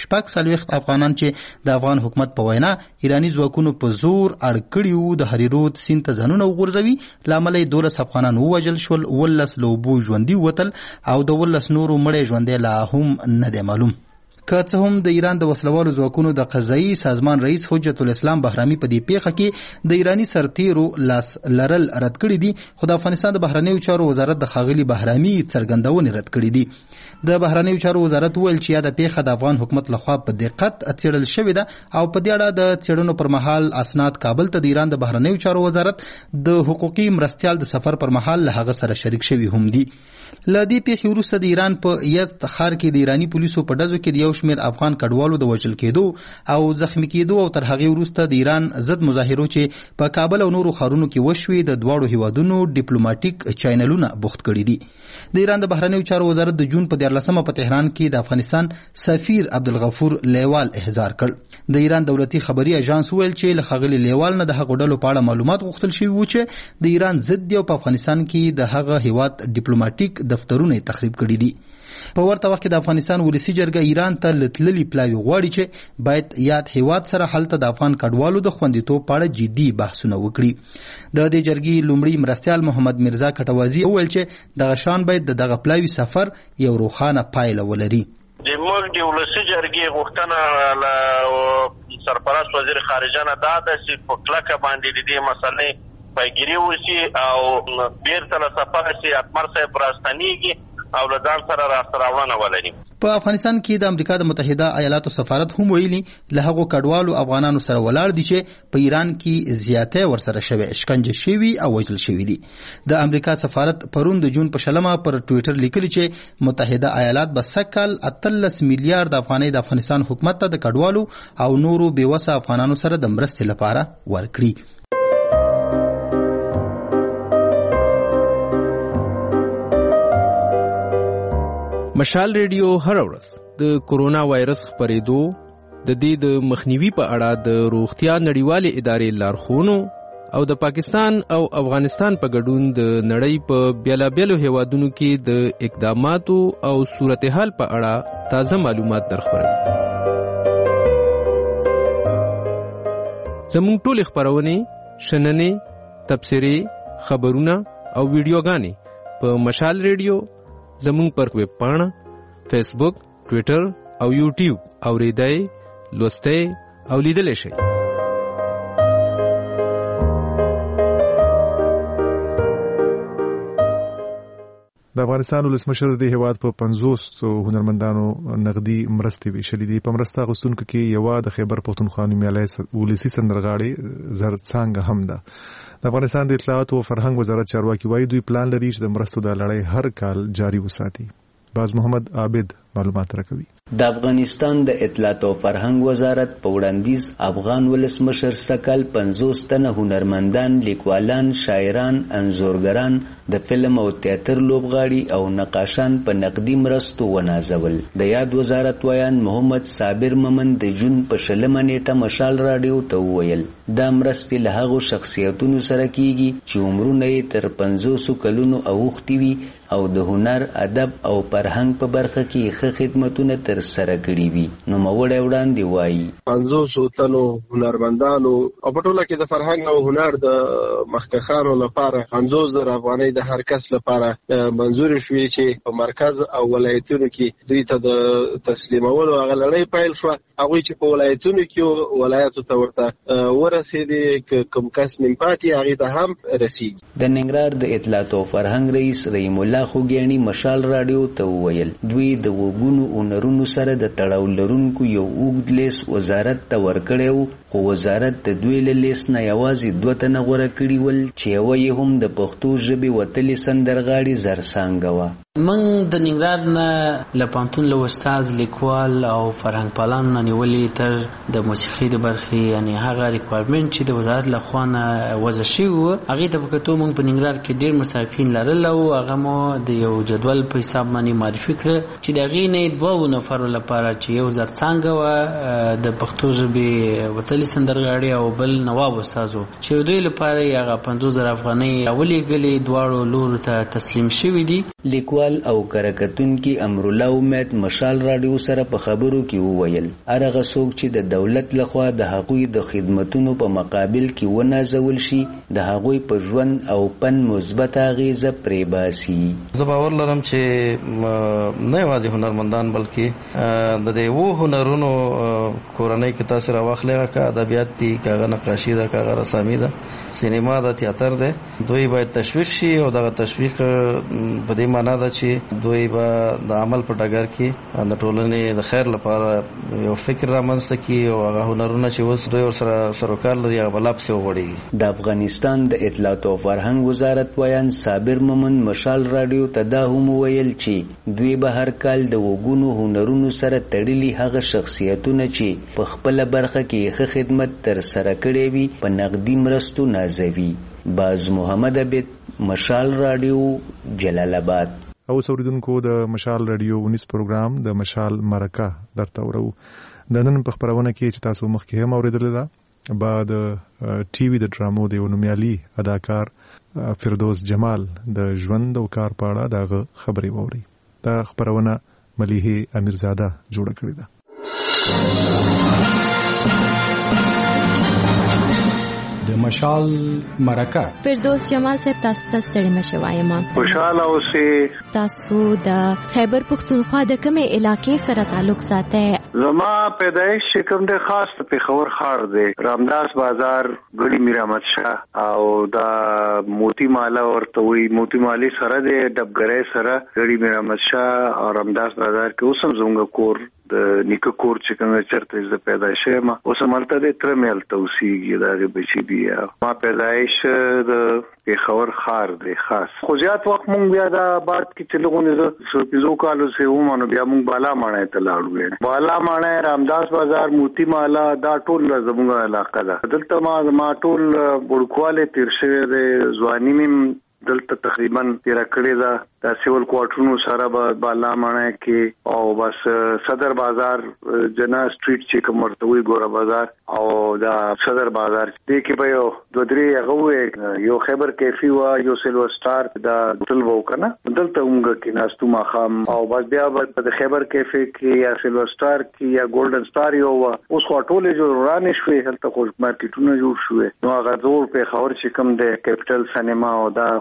46 افغانان چې د افغان حکومت په وینا ایرانی ځواکونو په زور اړ کړي وو د هریرود سیند ته ځانونه وغورځوي. له امله 12 افغانان ووژل شول، 19 له اوبو ژوندي وتل او د 19 نورو مړی ژوندی لا هم نه دی معلوم. که څه هم د ایران د وسلوالو ځواکونو د قضایي سازمان رئیس حجت الاسلام بهرامي په دې پیښه کې د ایرانی سرتیرو لاس لرل رد کړی دي، خو د افغانستان د بهرنیو چارو وزارت د ښاغلي بهرامي څرګندونې رد کړې دي. د بهرنیو چارو وزارت ویل چې دا پیښه د افغان حکومت لخوا په دقت څېړل شوې ده او په دې اړه د څېړنو پر مهال اسناد کابل ته د ایران د بهرنیو چارو وزارت د حقوقي مرستیال د سفر پر مهال له هغه سره شریک شوي هم دي. له دې پیښې وروسته د ایران په یزد ښار کې د ایرانی پولیسو په ډزو کې د یو شمېر افغان کډوالو د وژل کېدو او زخمی کېدو او تر هغې وروسته د ایران ضد مظاهرو چې په کابل او نورو ښارونو کې وشوې د دواړو هیوادونو ډیپلوماټیک چینلونه بوخت کړي دي. د ایران د بهرنیو چارو وزارت د جون په 14مه په تهران کې د افغانستان سفیر عبدالغفور لیوال احضار کړ. د ایران دولتي خبري اژانس ویل چې له ښاغلي لیوال نه د هغو ډلو په اړه معلومات غوښتل شوي وو چې د ایران ضد دي او په افغانستان کې د هغه هیواد ډیپلوماټیک دفترونه تخریب کړي دي. په ورته وخت کې د افغانستان ولسی جرګه ایران ته لتللی پلاوی غواړي چې باید یاد هیواد سره هلته د افغان کډوالو د خوندیتوب په اړه جدي بحثونه وکړي. د دې جرګې لومړی مرستیال محمد مرزا کټوازی وویل چې دغه شان باید دغه پلاوی سفر یو روښانه پایله ولري. د موږ د ولسی جرګې غوښتنه له سرپرست وزیر خارجه نه دا ده چې په کلکه باندې د دې مسلې پیګیري وشي او بیرته له سفر شي اتمر صاحب راستنیږي او له ځان سره راستراوړنه ولري. په افغانستان کې د امریکا د متحده ایالاتو سفارت هم ویلي له هغو کډوالو افغانانو سره ولاړ دي چې په ایران کې زیاته ورسره شوی اشکنجه شوی او وژل شوی دي. د امریکا سفارت پرون د جون په 20 پر ټوئیټر لیکلی چې متحده ایالات به سکل 13 میلیارډ افغانۍ د افغانستان حکومت ته د کډوالو او نورو بیوسه افغانانو سره د مرستې لپاره ورکړي. مشال ریډیو هر ورځ د کورونا وایرس خپرېدو د دې د مخنیوي په اړه د روغتیا نړیوالې ادارې لارښوونو او د پاکستان او افغانستان په ګډون د نړۍ په بیلابیلو هیوادونو کې د اقداماتو او صورتحال په اړه تازه معلومات درخبروي. زموږ ټولې خپرونې، شننې، تبصرې، خبرونه او ویډیوګانې په مشال ریډیو زمون پر ویب پاڼه، فیسبوک، ټویټر او یوټیوب اوریدای، لوستای او لیدل شي. د افغانستان ولسمشر د هیواد په 50 هنرمندانو نقدي مرستې ویشلې دي. په مرسته غوښتونکو کې یو د خیبر پښتونخوا نومیالي ولسی سندرغاړي زرڅانګ هم ده. د افغانستان د اطلاعات او فرهنګ وزارت چارواکي وایي دوی پلان لري چې د مرستو د لړۍ هر کال جاري وساتي. باز محمد عابد معلومات راکوي. د افغانستان د اطلاعات او فرهنګ وزارت په وړاندیز افغان ولسمشر سکل 50 تنه هنرمندان، لیکوالان، شاعران، انځورګران، د فلم او تیاتر لوبغاړي او نقاشان په نقدي مرستو ونازول. د یاد وزارت ویان محمد صابر ممن د جون په 20 نیټه مشال رادیو ته وویل دا مرستې له هغو شخصیتونو سره کیږي چې عمرونه یې تر 50 کلونو اوښتي وي او د هنر، ادب او فرهنګ په برخه کې ښه خدمتونه تر سره کړي وي. نو موړی وړاندې وایي 50 تنو هنرمندانو او په ټوله کې د فرهنګ او هنر د مخکښانو لپاره 50,000 افغانۍ د هر کس لپاره منظور شوې چې په مرکز او ولایتونو کې دوی ته د تسلیمولو هغه لړۍ پیل شو. هغوی چې په ولایتونو کې ولایتو ته ورته ورسېدي کوم کس نیم پاتې هغې ته هم رسېږي. د ننګرهار د اطلاعات او فرهنګ رئیس رحیم الله خوګیاڼي مشال رادیو ته وویل دوی د وګونو هنرونو سره د تړاو لرونکو یو اوږد لیست وزارت ته ورکړی و، خو وزارت د دوی له لیست نه یوازې 2 تنه غوره کړي ول چې یوه یې هم د پښتو ژبې وتلې سندرغاړي زرڅانګه وه. من د ننګرهار نه له پوهنتون له استاد لیکوال او فرهنګ پالان نه نیولې تر د موسیقي د برخې یعنی هغه ریکوایرمنټ چې د وزارت له خوا نه وضع شوی و هغې ته په کتو موږ په ننګرهار کې ډېر مستحقین لرل او هغه مو د یو جدول په حساب باندې معرفي کړه چې د هغې نه 2 نفرو لپاره چې یو زرڅانګه وه د پښتو ژبې وتلي سندرغاړي او بل نواب استاد و چې دوی لپاره یې هغه 50,000 افغانۍ راولېږلې دواړو لورو ته تسلیم شوي دي. لیکوال او کرکټونکي امرالله امید مشال رادیو سره په خبرو کې وویل هغه څوک چې د دولت لخوا د هغوی د خدمتونو په مقابل کې ونازول شي د هغوی په ژوند او پن مثبت اغیزه پرې باسي. زه باور لرم چې نه یوازې هنرمندان بلکې د دې هنرونو کورنۍ کې تاسو راوخلې کا ادبیات دي، کاغه نقاشي ده، کاغه رسامي ده، سینما ده، تیاتر ده، دوی باید تشویق شي او دغه تشویق په دې معنی ده چې دوی به د عمل په ډګر کې د ټولنې د خیر لپاره یو فکر رامنځته کړي او هغه هنرونه چې اوس دوی ورسره سروکار لري هغه به لا پسې وغوړېږي. د افغانستان د اطلاعات او فرهنګ وزارت ویان صابر مومن مشال رادیو ته دا هم ویل چې دوی به هر کال د وګونو هنرونو سره تړلي هغه شخصیتونه چې په خپله برخه کې ښه خدمت تر سره کړی وي په نقدي مرستو نازوي. باز محمد عابد مشال رادیو جلال آباد. او اوریدونکو د مشال رادیو 19 پروګرام د مشال مرکه درته ورو د نن په خبرونه کې چې تاسو مخکې هم اوریدل دا بعد ټي وي د ډرامو د نومیالي اداکار فردوس جمال د ژوند او کار په اړه دغه خبرې ووري. دا خبرونه ملیحه امیرزاده جوړه کړې ده. د مشال مرکه فردوس جمال صاحب تاسو ته ستړي مشوای ما خوشاله اوسئ. تاسو د خیبر پښتونخوا د کومې علاقې سره تعلق ساتئ؟ زما پیدایش کوم د خاص په پېښور ښار دی، رامداس بازار، ګړي میر احمد شاه او دا موتی مالا ورته وي، موتی مالی سره دی ډبګرې سره ګړي میر احمد شاه او رامداس بازار کې اوسم زموږ کور د نیکه کور چې کوم چرته ز پیدایش ما اوس مالته د تر مل توسیږي دا بچی دی. ما پیدایش د پېښور ښار دی خاص، خو زیات وخت مونږ بیا دا بعد کې چې لغونه زه پزو کالو سه ومنو بیا مونږ بالا مانه ته لاړو. بالا مانه رامداس بازار، موتی مالا دا ټول زموږ علاقه ده. دلته ما ټول بړکواله تیر شوی دی، ځواني مې دلته تقریبا تیر کړی ده. دا سیول کوارټرونو سره بالا مانه کې او بس صدر بازار جنا سټریټ چې کوم ورته وي ګوره بازار او دا صدر بازار دې کې به یو دوه درې هغه یو خیبر کیفی وا یو سیلور سٹار دا هوټل وو کنه دلته موږ کې ناستو ماخام او بس بیا په خیبر کیفی کې یا سیلور سٹار کې یا ګولډن سٹار یو اوس ټولې جو رانه شوې هلته خو مارکیټونه جوړ شوې. نو هغه زور په خبر چې کوم د کیپټل سینما او دا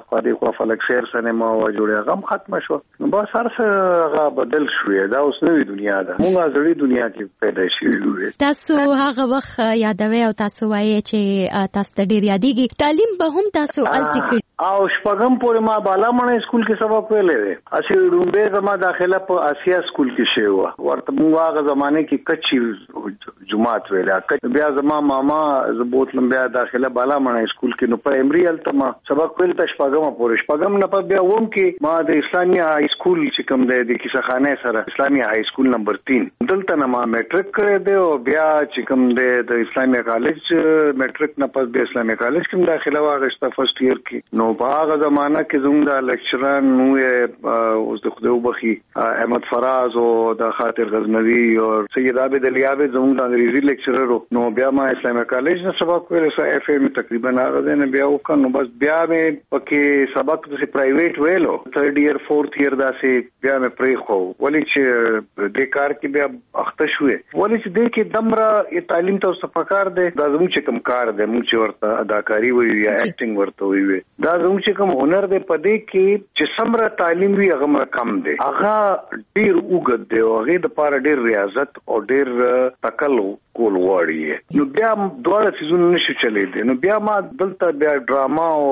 خو دې خو فلک شهر سینما او جوړه غم ختم شو. نو بس هر څه بدل شوې دا اوس نوې دنیا ده. موږ ځړې دنیا کې پیدا شوې. تاسو هغه وخت یادوي او تاسو وایي چې تاسو ته ډیر یادېږي تعلیم به هم تاسو الټی کړ او شپږم پورې ما بالا مړې سکول کې سبق ویلې وې. اسی ډومبه زما داخله په آسیا سکول کې شوی و. ورته موږ هغه زمانه کې کچي جماعت ویله. بیا زما ماما زبوتلم بیا داخله بالا مړې سکول کې نو پرایمري التما سبق ویل ته شپږم پورې. شپږم نه په بیا ووم کې ما د اسلامي های سکول چې کوم د کیسه خانه سره اسلامي های سکول نمبر 3 دلته نه ما میټریک کړی دی او بیا چې کوم د اسلامي کالج میټریک نه پس د اسلامي کالج کې داخله واغسته فرست ایئر کې. نو په هغه زمانہ کې زموږ د لیکچران نو اوس د خدای وبخي احمد فراز او د خاطر غزنوي او سید عابد علي عابد زموږ د انګریزي لیکچرر. نو بیا ما اسلامي کالج نه سبق ویل سو اف ام تقریبا هغه نه بیا وکړ. بس بیا مې پکې سبق د پرایویټ ویلو 3rd ایئر 4th ایئر داسې بیا مې پرې خو ولې چې د کار کې بیا اخته شوې ولې چې د کې دمره تعلیم ته صفکار دی دا زموږ چې کوم کار دی موږ چې ورته اداکاری وي یا اکټینګ ورته وي دا زموږ چې کوم هنر دی په دې کې چې سمره تعلیم وي هغه مر کم دی هغه ډیر وګد دی او هغه د پاره ډیر ریاضت او ډیر تکل کول وړي. نو بیا دواړه سيزونه نشو چلے دي. نو بیا ما دلته بیا ډراما او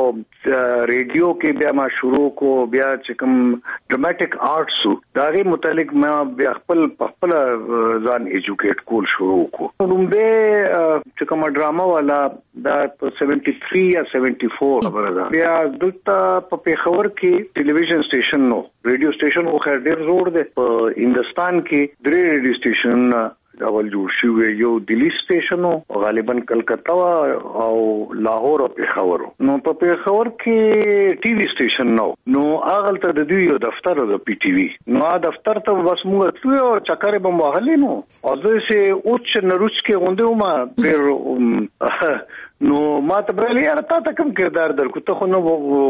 ریډیو کې بیا ما شروع کو بیا چې کوم ډراماټیک آرټس داغه متعلق ما بیا خپل ځان ایجوکیټ کول شروع کو. نو به چې کوم ډراما والا دا 73 یا 74 خبره ده. بیا دلته په پیښور کې ټلویزیون سټیشن نو ریډیو سټیشن خو خیر ډیر زوړ دی. په هندستان کې درې ریډیو سټیشن اول جوړ شوی یو دلی سټیشن او غالبا کلکتا او لاهور او پیښور. نو په پیښور کې ټي وي سټیشن نو اغل ته د دوی دفتر د پی ټي وي نو دفتر ته بس موږ تلو او چکرې بم وهلې نو او زه سه اوچ نروچ کې غونډه ما ډیر نو ما ته بل یاره تا کوم کردار درکو ته خو نو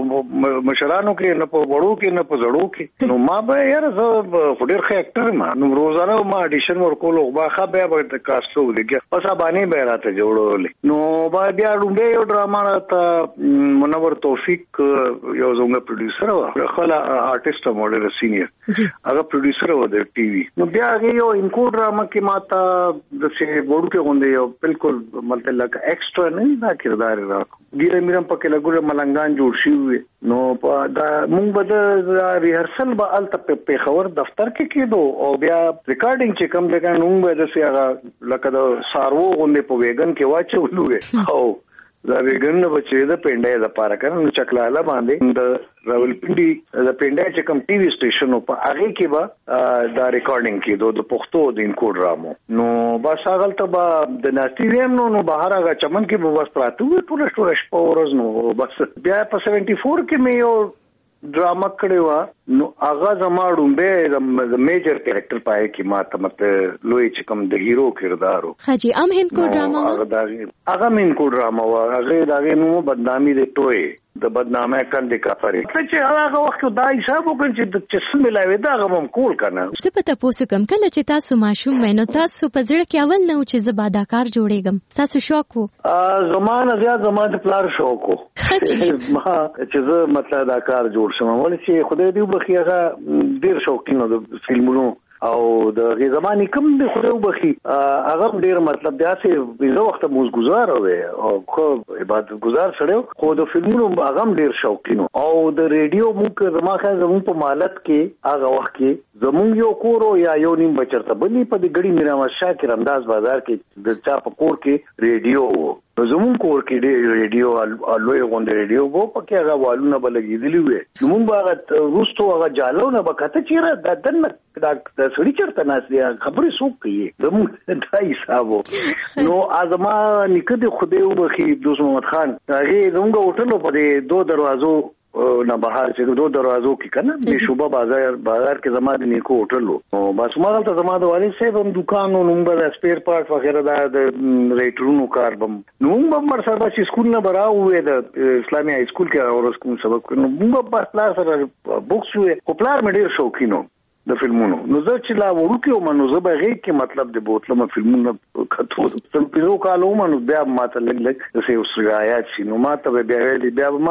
مشرانو کې نه په وړو کې نه په زړو کې. نو ما به یاره زه ډېر ښه اکټر ما نو روزانه ما اډیشن ورکول او باخه بیا به کاستو لګي پس باندې به راته جوړول. نو بیا ډومبه یو ډراما ته منور توفیق یو زموږ پروډوسر و خلا آرټیست موډل سینیئر هغه پروډوسر و د ټي وي. نو بیا هغه یو انکو ډراما کې ماته د څه وړو کې غونډه یو بالکل مطلب ایکسترا نه دا کردار راکو ګیره میرم پکې لګور ملنګان جوړ شي. نو دا مونږ به د ریهرسل به الته په خبر دفتر کې کېدو او بیا ریکارډینګ چې کوم ځای نو به د سیاغه لکه د سارو غونډه په ویګن کې واچولو او دا ویګن نه بچي د پینډای د پاره کنه چکلاله باندې د راولپنډي د پینډای چې کوم ټي وي سټیشن په هغه کې به دا ریکارډینګ کېدو د پښتو د انکو ډرامو. نو بس هغه ته به د ناستي ویم نو بهر هغه چمن کې به بس پراته ټول شپه ورځ نو بس بیا په 74 کې مې یو ډراما کړی و. نو هغه زما ډومبه د میجر کریکټر پای کې ما ته مت لوی چې کوم د هیرو کردارو خاجي ام هند کو ډراما هغه من کو ډراما و هغه داغه نو بدنامي د ټوي د بدنامه کندې کافرې چې هغه وخت دا حساب وکړ چې څه ملاوي دا غوم کول کنه. څه پته پوسو کم کله چې تاسو ماشوم مینو تاسو په ځړ کې اول نو چې زباداکار جوړېږم تاسو شوق وو زمانه زیات زمانه پلار شوق وو ما چې زه مطلب دا کار جوړ شوم ولې چې خدای دې وبخیغه ډیر شوقینو د فلمونو او د غي زماني کوم د خدای وبخي هغه ډیر مطلب داسې زه وخت موږ گزار او خو عبادت گزار سره خو د فلمونو هغه ډیر شوقینو او د ریډیو موږ زماخه زمون په مالت کې هغه وخت کې زمون یو کورو یا یو نیم بچرته بلې په د ګړي میرامت شاه کې رمداز بازار کې د چا په کور کې ریډیو زمون کور کې ریډیو الوی غونډه ریډیو وو پکې هغه والونه بلګېدلی وې نو موږ هغه روستو هغه جالو نه بکته چیرې د دنه د سړي چرته ناس دی خبرې څوک کوي زمون د حسابو نو ازما نکد خدای وبخي دوست محمد خان هغه زموږ هوټل په دې دوه دروازو نه بهر چې دوه دروازو کې کنه د شوبه بازار کې زما د نیکو هوټل او بس ما غلطه زما د والد صاحب هم دکانو نومبر سپیر پارت وغیرہ د ریټرونو کار بم نومبر مر سره چې سکول نه براو وې د اسلامي های سکول کې اورس کوم سبق نو موږ په پلار سره بوکس وې او پلار مې ډیر شوقینو د فلمونو نو زه چې لا ورکه منو زه به غي کې مطلب د بوتلمه فلمونو کتو تل پیرو کالو منو بیا ماته لګ د سه اوسګایا چې نو ماته بیا ما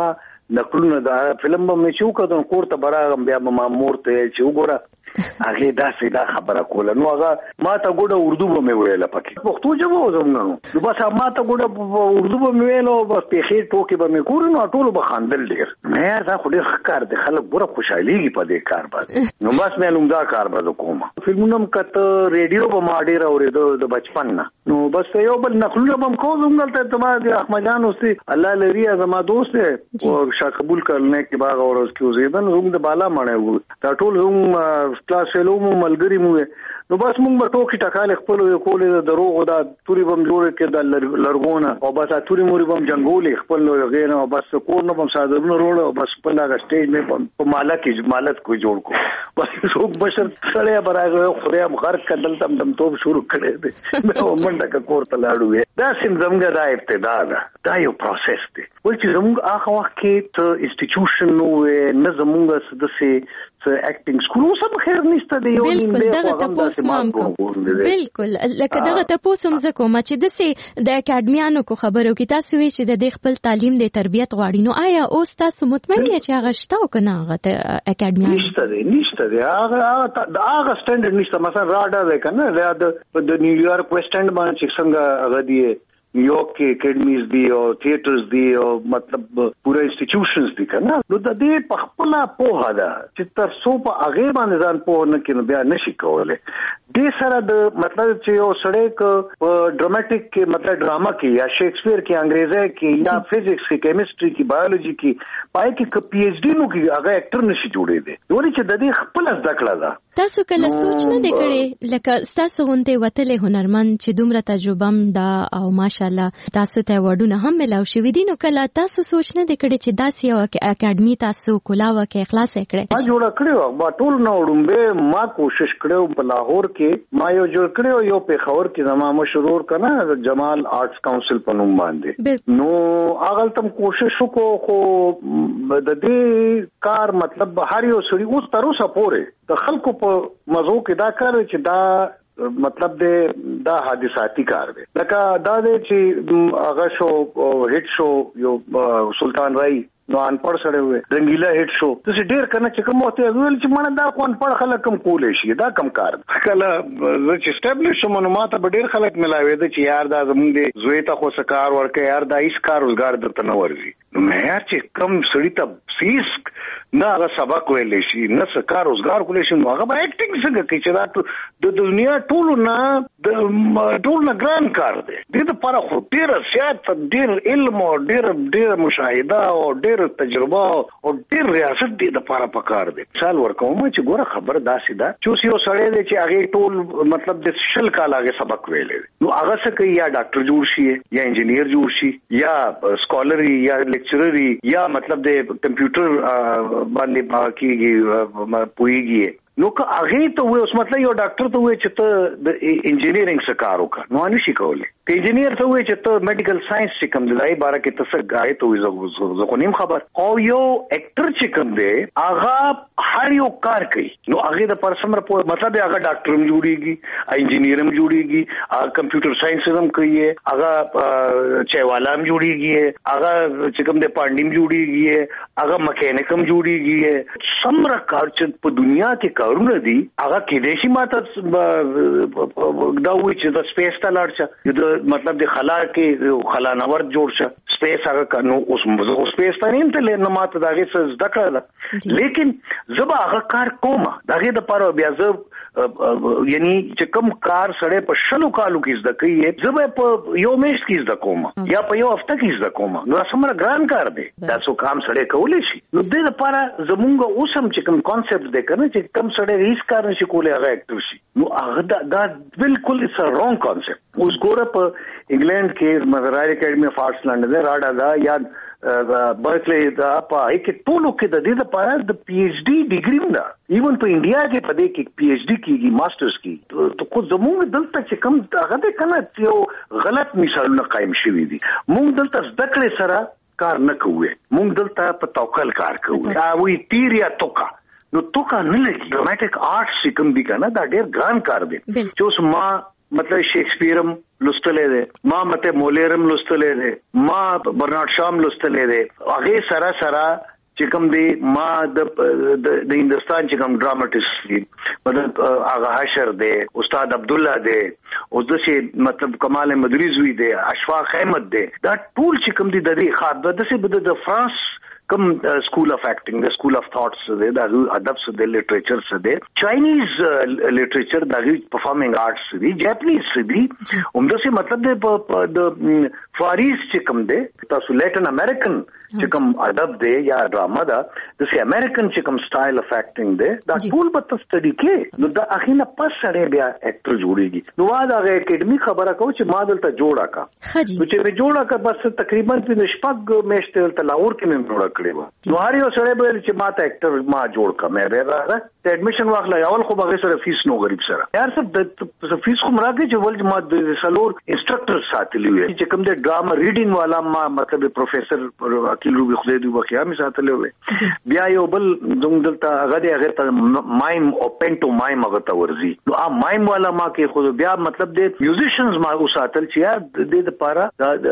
نقلونه دا فلم به مې چې وکړم کور ته براغم بیا ما مور ته چې وګوره هغه دا خبره کوله نو هغه ما ته ګوډه اردو به مې ویله پکې پښتو ژبه وزم نو بس ما ته ګوډه اردو به مې ویله بس په خیر ټوکې به مې کور نو ټول به خندل ډیر مې دا خو ډیر کار دی خلک ګوره خوشحاليږي په دې کار باندې نو بس مې لومدا کار به کوم فلمونه کته ریډیو به ما ډیر اورېدو د بچپن نه نو بس یو بل نقلونه به کوم زمګل ته ما د احمد جان اوسي الله لري زما دوست او شاه قبول کړنه کې باغ اورز کې وزیدن زوم د بالا مړ دا ټول هم کلاس فلوم ملګری مو نو بس موږ به ټوکی ټکال خپل کولې د دروغ دا توري بم جوړ کې د لرغونه او بس توري موري بم جنگولې خپل غیر او بس کور نو بم صادرونه روړ او بس په لاګه سټیج مې په مالت کو جوړ کو بس څوک بشر سره برابر خدای غرق کدل تم دم توب شروع کړي دي مې ومنډه کور ته لاړو دا سیم زمګه دا ابتدا دا یو پروسس دی ولې زموږ هغه وخت کې ته انسټیټیوشن نو نه زموږ دسه اکټینګ سکول اوس په خیر نشته دی یو بالکل لکه دغه تاسو هم زکه ما چې د اکیډمیانو کو خبرو کې تاسو وی چې د خپل تعلیم د تربیت غواړي نو آیا اوس تاسو مطمئن یاست چې هغه شته او کنه هغه اکیډمیان نشته دی هغه سټانډرډ نشته مثلا راډا ده کنه د نیویارک ویسټ اینډ باندې څنګه هغه دی نیویارک کې اکیډمیز دی او تھیټرز دی او مطلب پورا انسټیټیوشنز دي کنه نو د دې په خپل په هدا چې تر څو په هغه باندې ځان په نه کې بیا نشي کولای دې سره د مطلب چې یو سړی ک ډراماټیک کې مطلب ډراما کې یا شیکسپیر کې انګریزي کې یا فزکس کې کیمستري کې بایولوژي کې پای کې پی ایچ ډی نو کې هغه اکټر نشي جوړې دي ولې چې د دې خپل ځکړه ده تاسو کله سوچ نه دی کړی لکه تاسو غونډه وتلې هنرمند چې دومره تجربه م دا او ماشاءالله تاسو ته وډونه هم ملاو شوې دي نو کله تاسو سوچ نه دی کړی چې داسې یو اکیډمي تاسو کولاوه کې اخلاص کړی ما جوړ کړو ما ټول نو وډمبه ما کوشش کړو په لاهور کې ما یو جوړ کړو یو په خبر کې زما مشهور کنه جمال آرټس کونسل په نوم باندې نو هغه تم کوشش وکړو خو د دې کار مطلب هر یو سړي اوس تر اوسه پورې د خلکو په مزو کې دا کار چې دا مطلب دا حادثاتي کار دی لکه دا چې هغه شو هټ شو یو سلطان رای نو ان پړ سره وې رنگیلا هټ شو چې ډیر کنه چې کوم وخت ویل چې مړه دا کون پړ خلک کم کولې شي دا کم کار کله چې اسټابلیش معلومات به ډیر خلک ملاوي دي چې یار دا زموږ دی زوی ته خو سکار ورکه یار دا هیڅ کار روزګار درته نه ورزي نو مې یار چې کم سړی ته فیس نه هغه سبق ویلې شي نه سکار روزګار کولې شي نو هغه به اکټینګ څنګه کوي چې دا د دنیا ټول نه ګران کار دی د لپاره خو ډیر سیاست ډیر علم او ډیر مشاهده او ډیر تجربه او ډیر ریاست دې د لپاره پکار دی مثال ورکوم چې ګوره خبر داسې ده چې یو سړی دی چې هغه ټول مطلب د شل کال هغه سبق ویلې نو هغه څه کوي یا ډاکټر جوړ شي یا انجینیر جوړ شي یا سکالري یا لیکچرري یا مطلب د کمپیوټر باندې باکیږي پويږي نو که هغه ته وې اوس مطلب یو ډاکټر ته وې چې ته د انجینیرینګ څخه کار وکړ نو نشي کولای ته انجینیر ته وې چې ته میډیکل ساينس چې کوم دی باره کې ته څه غاړې ته زه خو نیم خبر او یو اکټر چې کوم دی هغه هر یو کار کوي نو هغه د پرسمر په مطلب هغه ډاکټر هم جوړيږي انجینیر هم جوړيږي هغه کمپیوټر ساينس هم کوي هغه چایوالا هم جوړيږي هغه چې کوم دی پاندیم جوړيږي هغه مکینیک هم جوړيږي سمره کار چې په دنیا کې کارونه دي هغه کې دیشي ماته دا وی چې د سپیس ته لاړ شه د مطلب د خلا کې خلا نور جوړ شه سپیس هغه کنو اوس سپیس ته نه تل نه ماته دا غي څه ذکر ده لیکن زبا هغه کار کومه دا غي د پاره بیا زه یعنی چې کوم کار سره په شلو کالو کې زده کوي زبا په یو میش کې زده کومه یا په یو هفته کې زده کومه نو سمره ګران کار دی دا څو کام سره کولای شي نو د لپاره زمونږ اوسم چې کوم کانسپټ دی کنه چې کوم سره هیڅ کار نشي کولای هغه اکټر شي نو هغه دا بالکل اټس ا رونګ کانسپټ اوس ګوره په انګلند کې مدرای اکیډمي اف آرټس لندن راډا دا یا برکلی دا په کې ټولو کې د دې لپاره د پی ایچ ډی ډیګری نه ایون په انډیا کې په دې کې پی ایچ ډی کیږي ماسترز کی ته خو زموږ دلته چې کوم هغه ده کنه یو غلط مثالونه قائم شوي دي موږ دلته زده کړې سره کار نه کوو موږ دلته په توکل کار کوو دا وی تیریا توکا نو توکا نه لګي ډراماټیک آرټس کوم دي کنه دا ډېر ګران کار دی چې اوس ما مطلب شیکسپیرم لستلې ده ما مته مولرم لستلې ده ما برنارد شام لستلې ده هغه سره چې کوم دی ما د هندستان چې کوم ډراماټیسټ دی مطلب هغه حشر دی استاد عبد الله دی او دغه مطلب کمال مدریزوی دی اشفاق احمد دی دا ټول چې کوم دی د دې خاطر د فرانس کوم سکول اف اکټینګ د سکول اف ثاټس دی د ادب سره د لټریچر سره دی چاینیز لټریچر د پرفارمینګ آرټس دی جاپنیز دی همدغه مطلب د فاریس چې کوم دی تاسو لیټن امریکن چې کوم ادب دی یا ډراما دا د سی امریکن چې کوم سټایل اف اکټینګ دی دا ټول به تاسو سټډي کې نو دا اخینه پس سره بیا اکټر جوړیږي نو دا د اکیډمي خبره کو چې ما دلته جوړا کا نو چې مې جوړا کا بس تقریبا په شپږ میاشتې تل لاهور کې مې جوړا کړی و نو هر یو سره به چې ما ته اکټر ما جوړ کا مې به راځه ته اډمیشن واخلا اول خو بغیر سره فیس نو غریب سره یار سب د فیس کوم راګي چې ول ما د سلور انسټرکټر ساتلی وي چې کوم د ډراما ریډینګ والا ما مطلب پروفیسر وکیل روبي خدای دی بخیا می ساتلی وي بیا یو بل زموږ دلته هغه ته مایم او پینټو مایم هغه ته ورزي نو مایم والا ما کې خو بیا مطلب د میوزیشنز ما وساتل چې یار د لپاره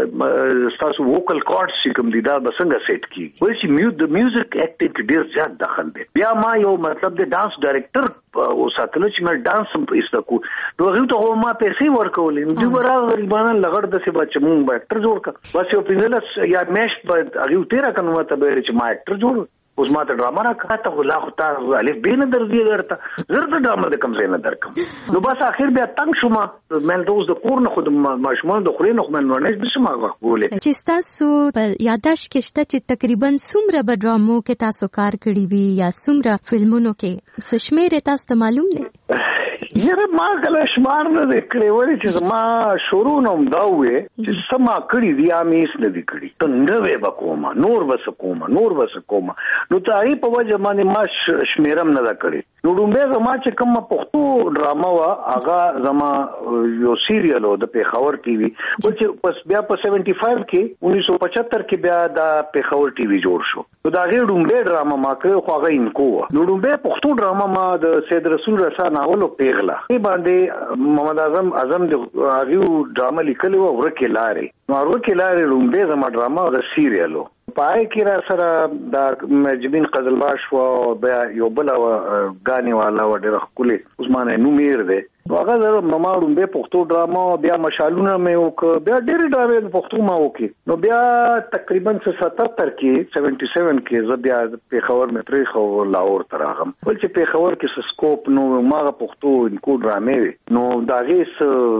د تاسو ووکل کارډز چې کوم دي دا بسنګ سیټ کی وایي چې د میوزیک اکټینګ ډیر زیات دخل دی بیا ما یو مطلب د ډانس ډایرکټر وساتل چې ما ډانس هم استکو نو هغه ته ما پیسې ورکولې دوی برابر غریبانه لغړ د څه بچ مونږ به اکټر جوړ کړ بس یو پینځلس یا میش په هغه تیرا کنه ته به چې ما اکټر جوړ اوس ما ته ډراما راکاته ولا خو تا الف به نه درځي درته زرد ډراما د کم زین درکم نو بس اخر بیا تنگ شوم مل دوز د کور نه خود ماشومان د خوري نه خو مل نه بسم هغه بوله چې تاسو په یاداش کې شته چې تقریبا څومره به ډرامو کې تاسو کار کړی وي یا څومره فلمونو کې څه شمیر تاسو ته معلوم نه یره ما کله شمار نه کړی ولی چې ما شروع نوم دا وې چې سما کړی دی امیس نه دی کړی ته نوې بکوما نور بس کوما نو ته ای په وجه باندې ما شمیرم نه کړی نو دومره زما چې کوم پښتو ډراما وا هغه زما یو سیریل د پیښور ټي وي چې پس بیا په 75 کې 1975 کې بیا د پیښور ټي وي جوړ شو نو دا غیر دومره ډراما ما کړو خو هغه انکو نو دومره پښتو ډراما ما د سید رسول رسا ناول پیغلا ای باندې محمد اعظم د هغه ډراما لیکلو ورکه لارې نو ورکه لارې دومره زما ډراما د سیریلو پای کې را سره د مجبین قزلباش و بیا یو بل غاني والا و ډېر خولي عثمان نومیر دی هغه زه مماړم به پښتو ډراما بیا مشالونه مې وک بیا ډېر ډراما پښتو ما وکي نو بیا تقریبا 77 کې 77 کې زه بیا پیښور مې پرې خو لاهور ته راغم ول چې پیښور کې سکوپ نو ما پښتو انکو ډرامې نو دا غیس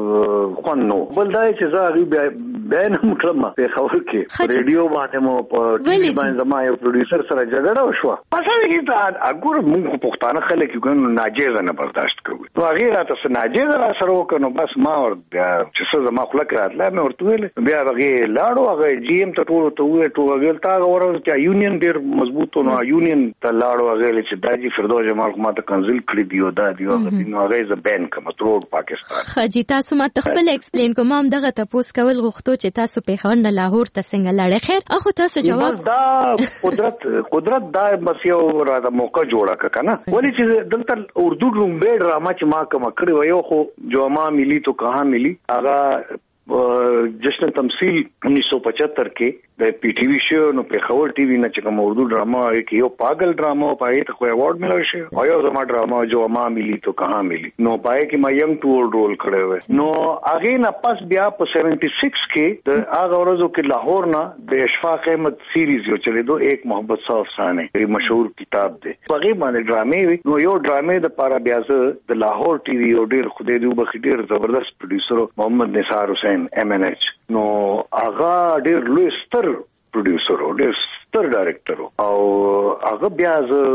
خو نو بل دا چې زه بیا نه مکلم پیښور کې ریډیو باندې مو په ټي وي باندې زما یو پروډوسر سره جګړه وشوه پس هغه کې اګور موږ پښتانه خلک یو ناجیز نه برداشت کوو نو هغه راته ناجیز را سره وکنو بس ما ور چې څه زما خلک راتله مې ورته ویل بیا هغه لاړو هغه جی ایم ته ټول ویل تا ورو چې یونین ډیر مضبوط نو یونین ته لاړو هغه چې داجی فردوس جمال ما ته کنزل کړی دیو دا دیو نو هغه ز بین کوم تروډ پاکستان خاجي تاسو ما تخپل ایکسپلین کوم هم دغه تاسو کول غوښتو چې تاسو په خور نه لاهور ته څنګه لاړې خیر اخو تاسو جواب دا قدرت دا بس یو را د موقع جوړه کنه ولی چې دلته اردو رومبه ډراما چې ما کوم کړی و یو خو جو ما ملی تو کہاں ملی آغا جشن تمثیل 1975 کې د پی ټی وی شو نو په خبر ټي وی نه چې کوم اردو ډراما کې یو پاگل ډراما پای ته خو ایوارډ ملو شي او یو زما ډراما جو ما ملی تو کہاں ملی نو پای کې ما یم ټول رول کړی و نو هغه نه پس بیا په 76 کې د هغه ورځو کې لاهور نه د اشفاق احمد سیریز یو چلی دو ایک محبت سا افسانه ډیر مشهور کتاب دی هغه باندې ډرامې نو یو ډرامې د پارا بیا د لاهور ټي وی او ډیر خدای دی وبخ ډیر زبردست پروډوسر محمد نثار حسین MNH نو هغه ډیر لوی ستر پروډوسر او ډیر ستر ډایرکټر او هغه بیا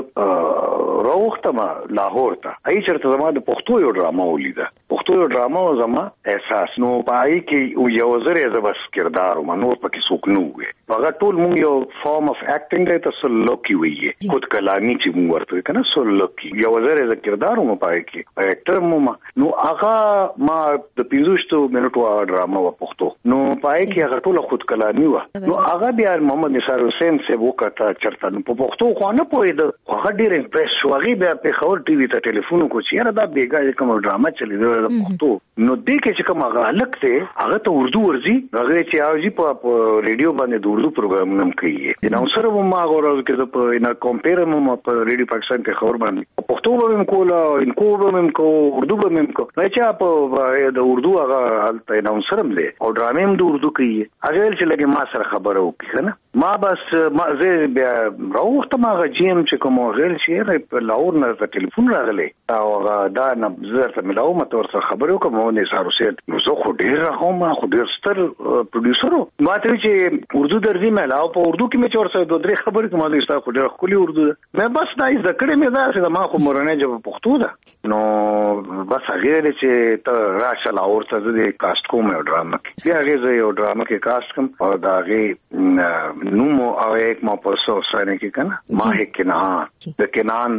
ز راوختما لاهور ته ای چرته زما د پښتو یو ډراما ولیده پښتو یو ډراما زما احساس نو پای کې یو زره زبس کردار منور پکې څوک نو وي هغه ټول مونږ یو فارم اف اکټینګ دی ته سلوکی وي خود کلامي چې مونږ ورته کنه سلوکی یو زره کردار مو پای کې اکټر مو نو هغه ما د 15 منټو ډراما و پښتو نو پای کې هغه ټول خود کلامي و نو هغه بیا محمد نثار حسین سه وکړه چرته نو په پښتو خو نه پوهېده هغه ډېر امپریس شو هغه بیا په خبر ټي وي ته ټلیفون وکړ چې یاره دا بیګا کوم ډرامه چلی دی د پښتو نو دې کې چې کوم هغه الګ ته هغه ته اردو ورزي هغه چې اوجي په ریډیو باندې د اردو پروګرام نم کوي نو سره ما غوړل کې په نه کمپیر مو په ریډیو پاکستان کې خبر باندې پښتو به کولا انکو به کو اردو به کو چې په د اردو هغه الته نو سره دی او ډرامې د اردو کوي هغه چې لګي ما سره خبره وکړه نه ما بس ما زه بیا راوخته ما غجیم چې کوم غیر شي په لاور نه ټلیفون راغلی او دا نه زه ملاو متور سره خبرو کوم نه سارو سیټ نو زه خو ډیر راغوم خو ډیر ستر پروډوسر ما ته چې اردو درځي ملاو په اردو کې مې چور سره دوه درې خبرې کوم دا ستا خو ډیر خولي اردو مې بس دا یې ذکر مې دا چې ما خو مورنه جب پښتو ده نو بس هغه چې ته راشه لاور ته د کاست کوم ډرامه کې بیا هغه یو ډرامه کې کاست کوم او دا هغه نومو او ایک ما پرسو سره کې کنه ما هک نه د کنان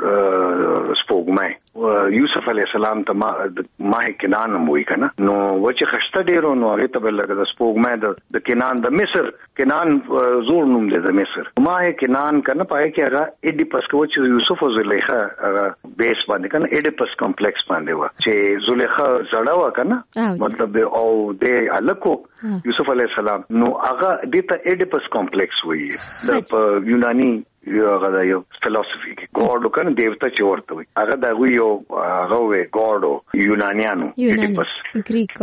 سپوږمۍ یوسف علی السلام ته ما کنان موي کنه نو وچه خشته ډیرو نو هغه ته بل لګه د سپوږمۍ د کنان د مصر کنان زور نوم دی د مصر ما کنان کنه پای کې هغه ایډیپس کو چې یوسف او زلیخا هغه بیس باندې کنه ایډیپس کمپلیکس باندې و چې زلیخا زړه و کنه مطلب او د الکو یوسف علی السلام نو هغه د ته ایډیپس کمپلیکس وی د یونانی هغه یو فلسفي کې ګاډ کنه دیوتا چې ورته وي هغه د یو هغه وی ګاډ یونانیانو ایډیپس گریک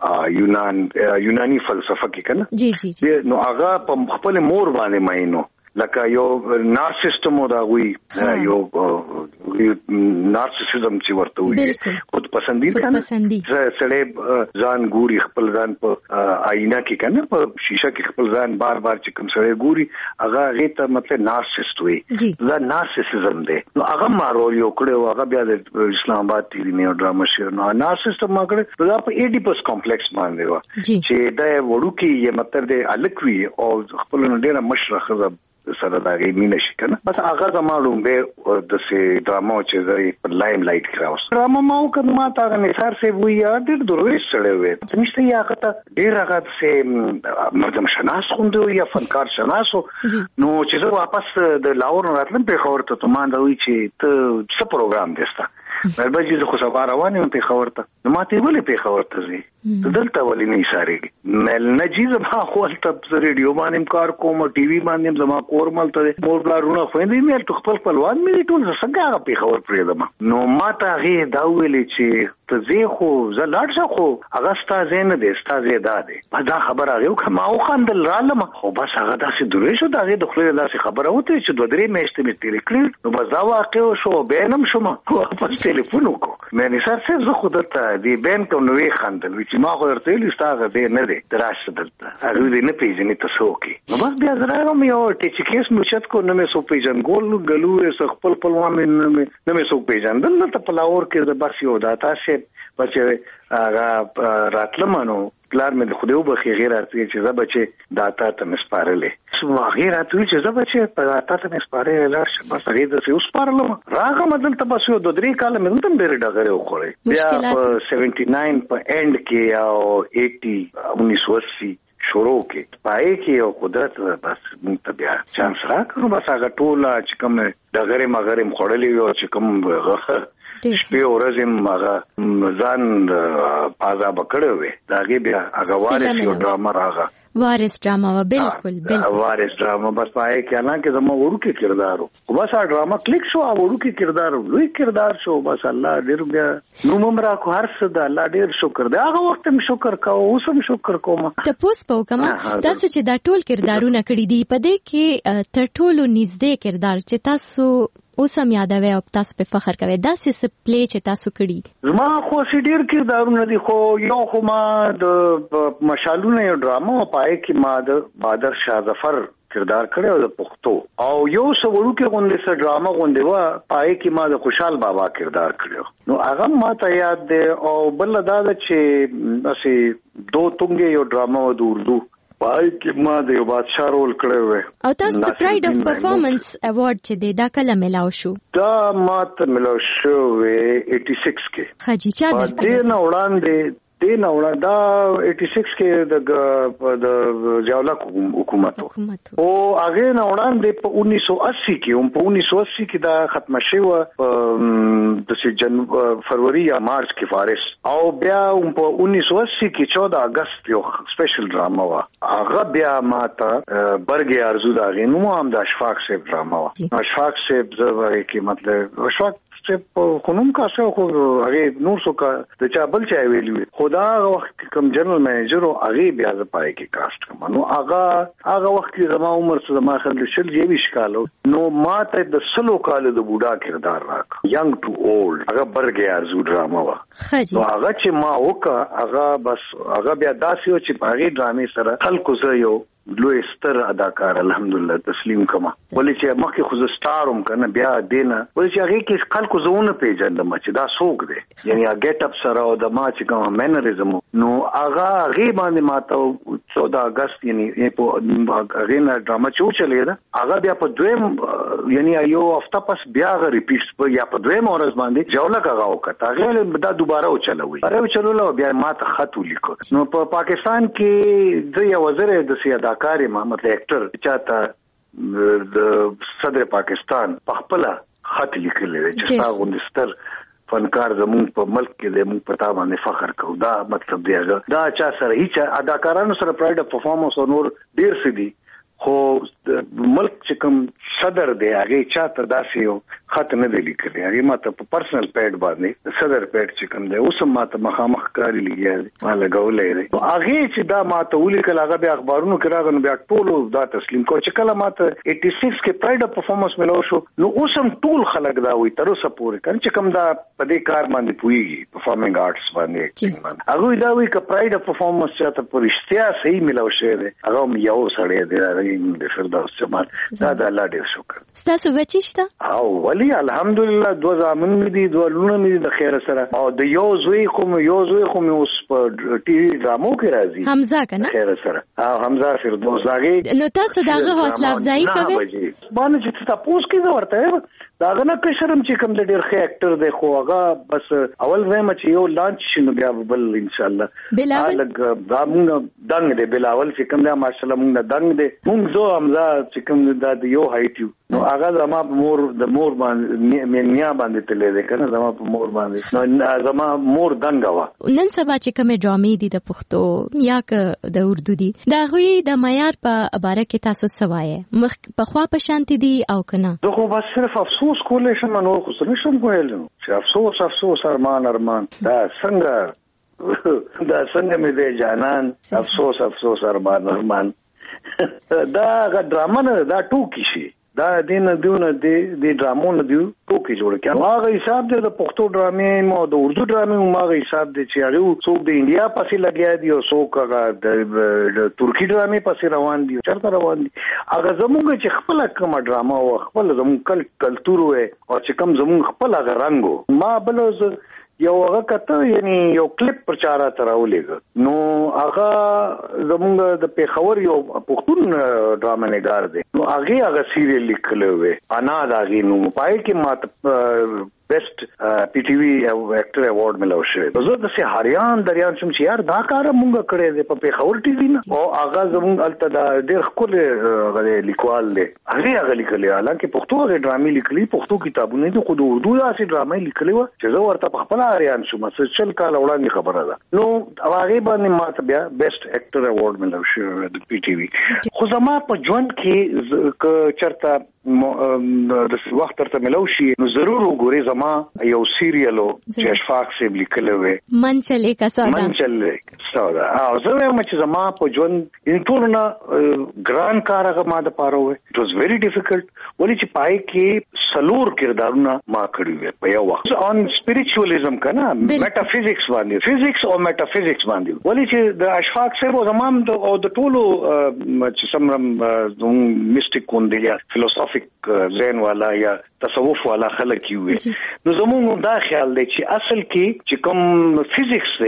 یونانی فلسفه کې کنه جی جی جی نو هغه په خپل مور باندې ماینو لکه یو نارسیسټم دا وی یو نارسیسزم چې ورته وي خود پسندي کنه سړی ځان ګوري خپل ځان په آینه کې کنه په شیشه کې خپل ځان بار بار چې کوم سړی ګوري هغه غیته مطلب نارسیسټ وي دا نارسیسزم دی نو هغه مارول یو کړو هغه بیا د اسلام آباد ټي وي نه ډرامه شو نو نارسیسټم ما کړو دا په ایډیپس کمپلیکس باندې و چې دا وړو کې یې مطلب د الکوي او خپل ډیره مشرخه سره دا غي مینه شي کنه بس هغه زموږ به د سي ډرامو چې زری په لایم لایټ کراوس ډرامه ما وکړ ما تا نه سر سي وی ډېر درويش سره وې نشته یا هغه ډېر هغه سي مردم شناس خوندو یا فنکار شناسو نو چې زه واپس د لاور راتلم په خبر ته ما دا وی چې ته څه پروګرام دیستا مربجي زه خو سبا روان یم په خبر ته نو ماته ولې په خبر ته زی ته دلته ولې نه ساريږي مل نجیز ما خو ته ریډیو باندې کار کوم ټي وي باندې زما کور ملته مور بلارونه خويندې مې خپل خپلوان مې ټول څنګه په خبر پرېدم نو ماته غي دا ویلې چې ته زه خو زه لاړ شم خو هغه ستاسو نه دي ستاسو ده دا خبره یو کما او خندل رالم خو بس هغه داسې دوی شو دا غي د خپل داسې خبره وته چې دوه درې میاشتې مې تیر کړې نو بس دا واقع شو بینم شوم واپس ټلیفون وکړ مې نثار صاحب زه خو دلته دی بین کوم نوې خندل چې ما خو ورته ویل ستاسو ده نه دي تراشه دلته هغه دې نه پیژنې تاسو کې نو بس بیا زراغم یو ټیچ کیس مشت کو نه مې سو پیژن ګول غلو خپل خپلوان نه مې سو پیژن دلته په لاور کې د بس یو داتا شه بچې هغه راتلمنو پلار مې د خدای وبخي غیر ارتي چې زه بچې داتا ته مسپارلې سو غیر ارتي چې زه بچې په داتا ته مسپارلې لار شه بس هغه د څه وسپارلم راغه مدل ته بس یو د درې کال مې دلته ډېر ډغره وخوړې بیا په 79 په اند کې او 80 1980 شروع کې پای کې یو قدرت بس مونږ بیا چانس راکړو بس هغه ټول چې کوم ډغره مغرم خړلې او چې کوم شپې ورځې ماغه ځان پازا بکړو وې داګه بیا هغه وارث یو ډرامه راغه وارث ډرامه و بالکل وارث ډرامه بس پای کې انا کې زمو ورو کې کردارو بس ا ډرامه کلیک شو ورو کې کردار لوی کردار شو بس الله ډېر بیا نو ممرا کو هر څه د الله ډېر شکر دی هغه وخت هم شکر کوم اوس هم شکر کوم ته پوس پوکما تاسو چې دا ټول کردارونه کړی دي په دې کې تر ټولو نږدې کردار چې تاسو اوس هم یادوي او تاسو په فخر کوي دا څه پلی چې تاسو کړی زما خو سیډیر کردارونه دي خو یو خو ما د مشالونه یو ډرامه پای کې ما د بادر شاه ظفر کردار کړو د پښتو او یو سوړو کې غونډه سره ډرامه غونډه وا پای کې ما د خوشحال بابا کردار کړو نو هغه ما ته یاد دی او بل دا چې اسی دو تونګه یو ډرامه د اردو پای کې ما د یو بادشاہ رول کړو او تاسو ته پرایډ اف پرفارمنس ایوارډ چې دی دا کله ملاو شو دا ما ته ملاو شو 86 کې حاجی چا دې نه وړاندې دې نه وړاندې دا 86 کې د جاولک حکومت او هغه نه وړاندې په 1980 کې دا ختم شوه د فروری یا مارچ کې فارس او بیا په 1980 کې 14 اگست یو سپیشل ډراما وا هغه بیا ماته برګي ارزو دا غینو هم د اشفاق صاحب ډراما وا اشفاق صاحب زوی کې مطلب اشفاق صاحب خونم کا څو خو هغه نور څو کا د چا بل چا ویلی خدا وخت کم جنرال منیجر او هغه بیا د پای کې کاست کوم نو هغه وخت کې زما عمر څه ما خل شل جیوي شکالو نو ماته د سلو کال د بوډا کردار راک ینګ ټو اولډ هغه برګي ارزو ډراما وا نو هغه چې ما وکا هغه بس هغه بیا داسې چې په هغه ډرامې سره خلکو زه یو لوی ستر اداکار الحمدلله تسلیم کما ولې چې مخکې خو ستاروم کنه بیا دینه ولې چې هغه کې خلکو زونه پیژندم چې دا څوک دی یعنی هغه ګیټ اپ سره او د ما چې کوم مینرزم نو هغه باندې ماته 14 اگست یعنی په هغه نه ډراما چې چلے دا هغه بیا په دویم یعنی یو هفته پس بیا غ ریپیټس یا په دویم ورځ باندې جوړه هغه وکړه هغه دا دوباره چلوي بیا ماته خط ولیکو نو په پاکستان کې د یو وزیر د سیاده کاری محمد ایکټر چاته د صدر پاکستان په خپل خط لیکلی چې تاسو غوښتل فنکار زمون په ملک کې د مون پتا باندې فخر کو دا مطلب دی دا چا سره هیڅ اداکارانو سره پرایډ اف پرفارمنس او نور ډیر سدي خو ملک چې کوم صدر دی هغه چاته داسې یو خط نه دی لیکلی هغه ماته په پرسنل پیډ باندې صدر پیډ چې کوم دی اوس ماته مخامخ کاری لګیا ما لګولې دی هغه چې دا ماته ولیکل هغه به اخبارونو کې راغنو بیا ټول دا تسلیم کو چې کله ماته 86 کې پرایډ اف پرفارمنس ملو شو نو اوس هم ټول خلک دا وي تر اوسه پورې کله چې کوم دا په دې کار باندې پويږي پرفارمینګ آرټس باندې هغه دا وی ک پرایډ اف پرفارمنس چاته پر اشتیا صحیح ملو شه دی هغه یو سړی دی د فردوس جمال دا د الله ډیر شکر تاسو بچیشته او ولی الحمدلله دو زامن مې دي دوه لونه مې د خیر سره او د یو زوی کوم اوس په ټي وي ډرامو کې راځي حمزه کنه خیر سره او حمزه فردوس داغه نو تاسو داغه حوصله افزایی کوي باندې چې تاسو کې ورته داغه نه کشرم چې کوم د ډیر ښه اکټر دی خو هغه بس اول وایم چې یو لانچ شنو بیا بل ان شاء الله الګ دا مونږ دنګ دی بلاول چې کوم دا ماشاءالله مونږ دنګ دی مونږ زو حمزه چې کوم د یو هایټ نو هغه زما مور باندې مینیا باندې تللی دی کنه زما په مور باندې نو زما مور دنګ وا نن سبا چې کوم ډرامې دي د پښتو یا د اردو دي دا غوي د معیار په اړه کې تاسو سوایه مخ په خوا په شانتي دي او کنه زه خو بس صرف افسوس کولای شم نو خو څه نشم کولای چې افسوس ارمان دا څنګه مې دی جانان افسوس ارمان دا ډراما نه دا ټوکی شي دا دین دیونه دی ډرامو نه دیو ټوکی جوړ کړه هغه حساب دی د پښتو ډرامې مو د اردو ډرامې مو هغه حساب دی چې هغه څوک د انډیا پسې لګیا دی او څوک هغه د ترکی ډرامې پسې روان دي چرته روان دي هغه زموږ چې خپل کوم ډراما او خپل زموږ کلتور او چې کوم زموږ خپل هغه رنگو ما بلوز یو هغه کته یعنی یو کلیپ پرچارا تراولېګ نو هغه زموږ د پیښور یو پښتون ډرامه نګار دی نو هغه سیریل لیکلو وې انا داغي نو پای کې ماته بیسٹ پی ټي وی ایکټر ایوارډ ملو شوی زه د سه هریان دریان شم چې یار دا کار مونږ کړی دی په پیښور ټي وی نه او هغه زموږ الته دا ډېر خپل غلي لیکوال دی هغه لیکلی حالانکه پښتو غي ډرامې لیکلي پښتو کتابونه دي خو د اردو داسې ډرامې لیکلي و چې زه ورته په خپل هریان شم څه چل کال وړاندې خبره ده نو هغه باندې ماته بیا بیسٹ ایکټر ایوارډ ملو شوی د پی ټي وی خو زما په ژوند کې چرته د وخت ترته ملو شي نو ضرور وګورئ زما یو سیریالو چې اشفاق سے لیکلو وې منچلې کا سودا او زه وایم چې زما په ژوند انټورنا ګران کار هغه ما د پاره وې اټ واز ویری ډیفیکلټ ولې چې پای کې سلور کردارونه ما کړی وې په یو وخت اون سپیریچوالېزم کنه میټافیزکس باندې فزکس او میټافیزکس باندې ولې چې د اشفاق سے زمام د ټولو چې سمرم میسټیک کوندیا فلسفي ذهن والا یا تصوف والا خلک یو نو زموږ دا خیال دی چې اصل کې چې کوم فزکس دی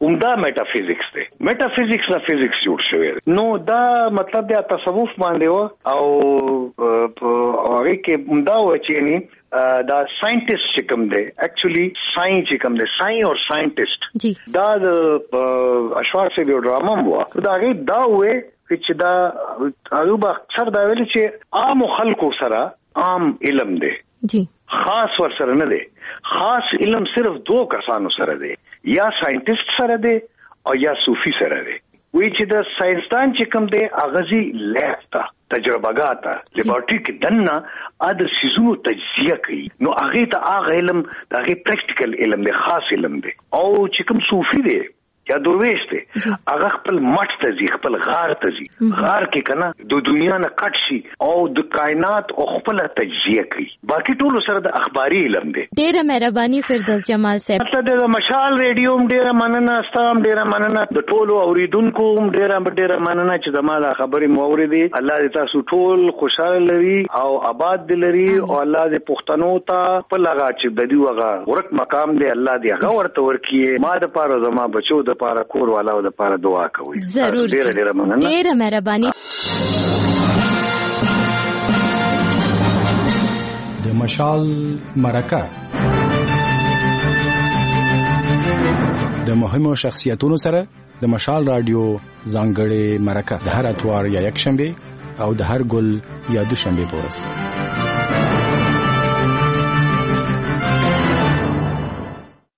عمده میټافیزکس دی. میټافیزکس نه فزکس جوړ شوی. نو دا مطلب د تصوف باندې و او هغه کې عمده و چې نه دا ساينټیست چې کوم دی اکچولی ساين چې کوم دی ساين او ساينټیست دا د اشوار سے یو ډرامه وو. دا هغه دا وې چې دا هغه به اکثر دا ویل چې عام خلکو سره عام علم دی خاص ور سره نه دی. خاص علم صرف 2 کسانو سره دی، یا ساينټیست سره دی او یا صوفي سره دی. وی چې د ساينسدان چې کوم دی اغازي لیفتا تجربهګاته لیبارټری کې دنه ا د سيزونو تجزیه کوي. نو هغه ته هغه علم هغه پریکټیکل علم دی، خاص علم دی. او چې کوم صوفي دی یا درویش دی هغه خپل مټ ته ځي، خپل غار ته ځي، غار کې کنه د دنیا نه کټ شي او د کائنات او خپل تجزیه کوي. باقي ټول سره د اخباري علم دی. ډیره مهرباني فردوس جمال صاحب. مطلب د مشال ریډیو ډیره مننه، ستاسو ډیره مننه، د ټولو اوریدونکو ډیره مننه چې زموږه خبرې مو اوریدي. الله دې تاسو ټول خوشاله لري او آباد دي لري او الله دې پښتنو ته په لغا چې د دې وغه ورک مقام دی الله دې هغه ورته ورکړي. ما د پاره زما بچو د پاره کور والا او د پاره دعا کوي. ضرور ډیره مننه، ډیره مهرباني. د مشال مرکه د مهمو شخصیتونو سره د مشال رادیو ځانګړې مرکه د هر اتوار یا یک شنبه او د هر ګل یا دوشنبه په ورځ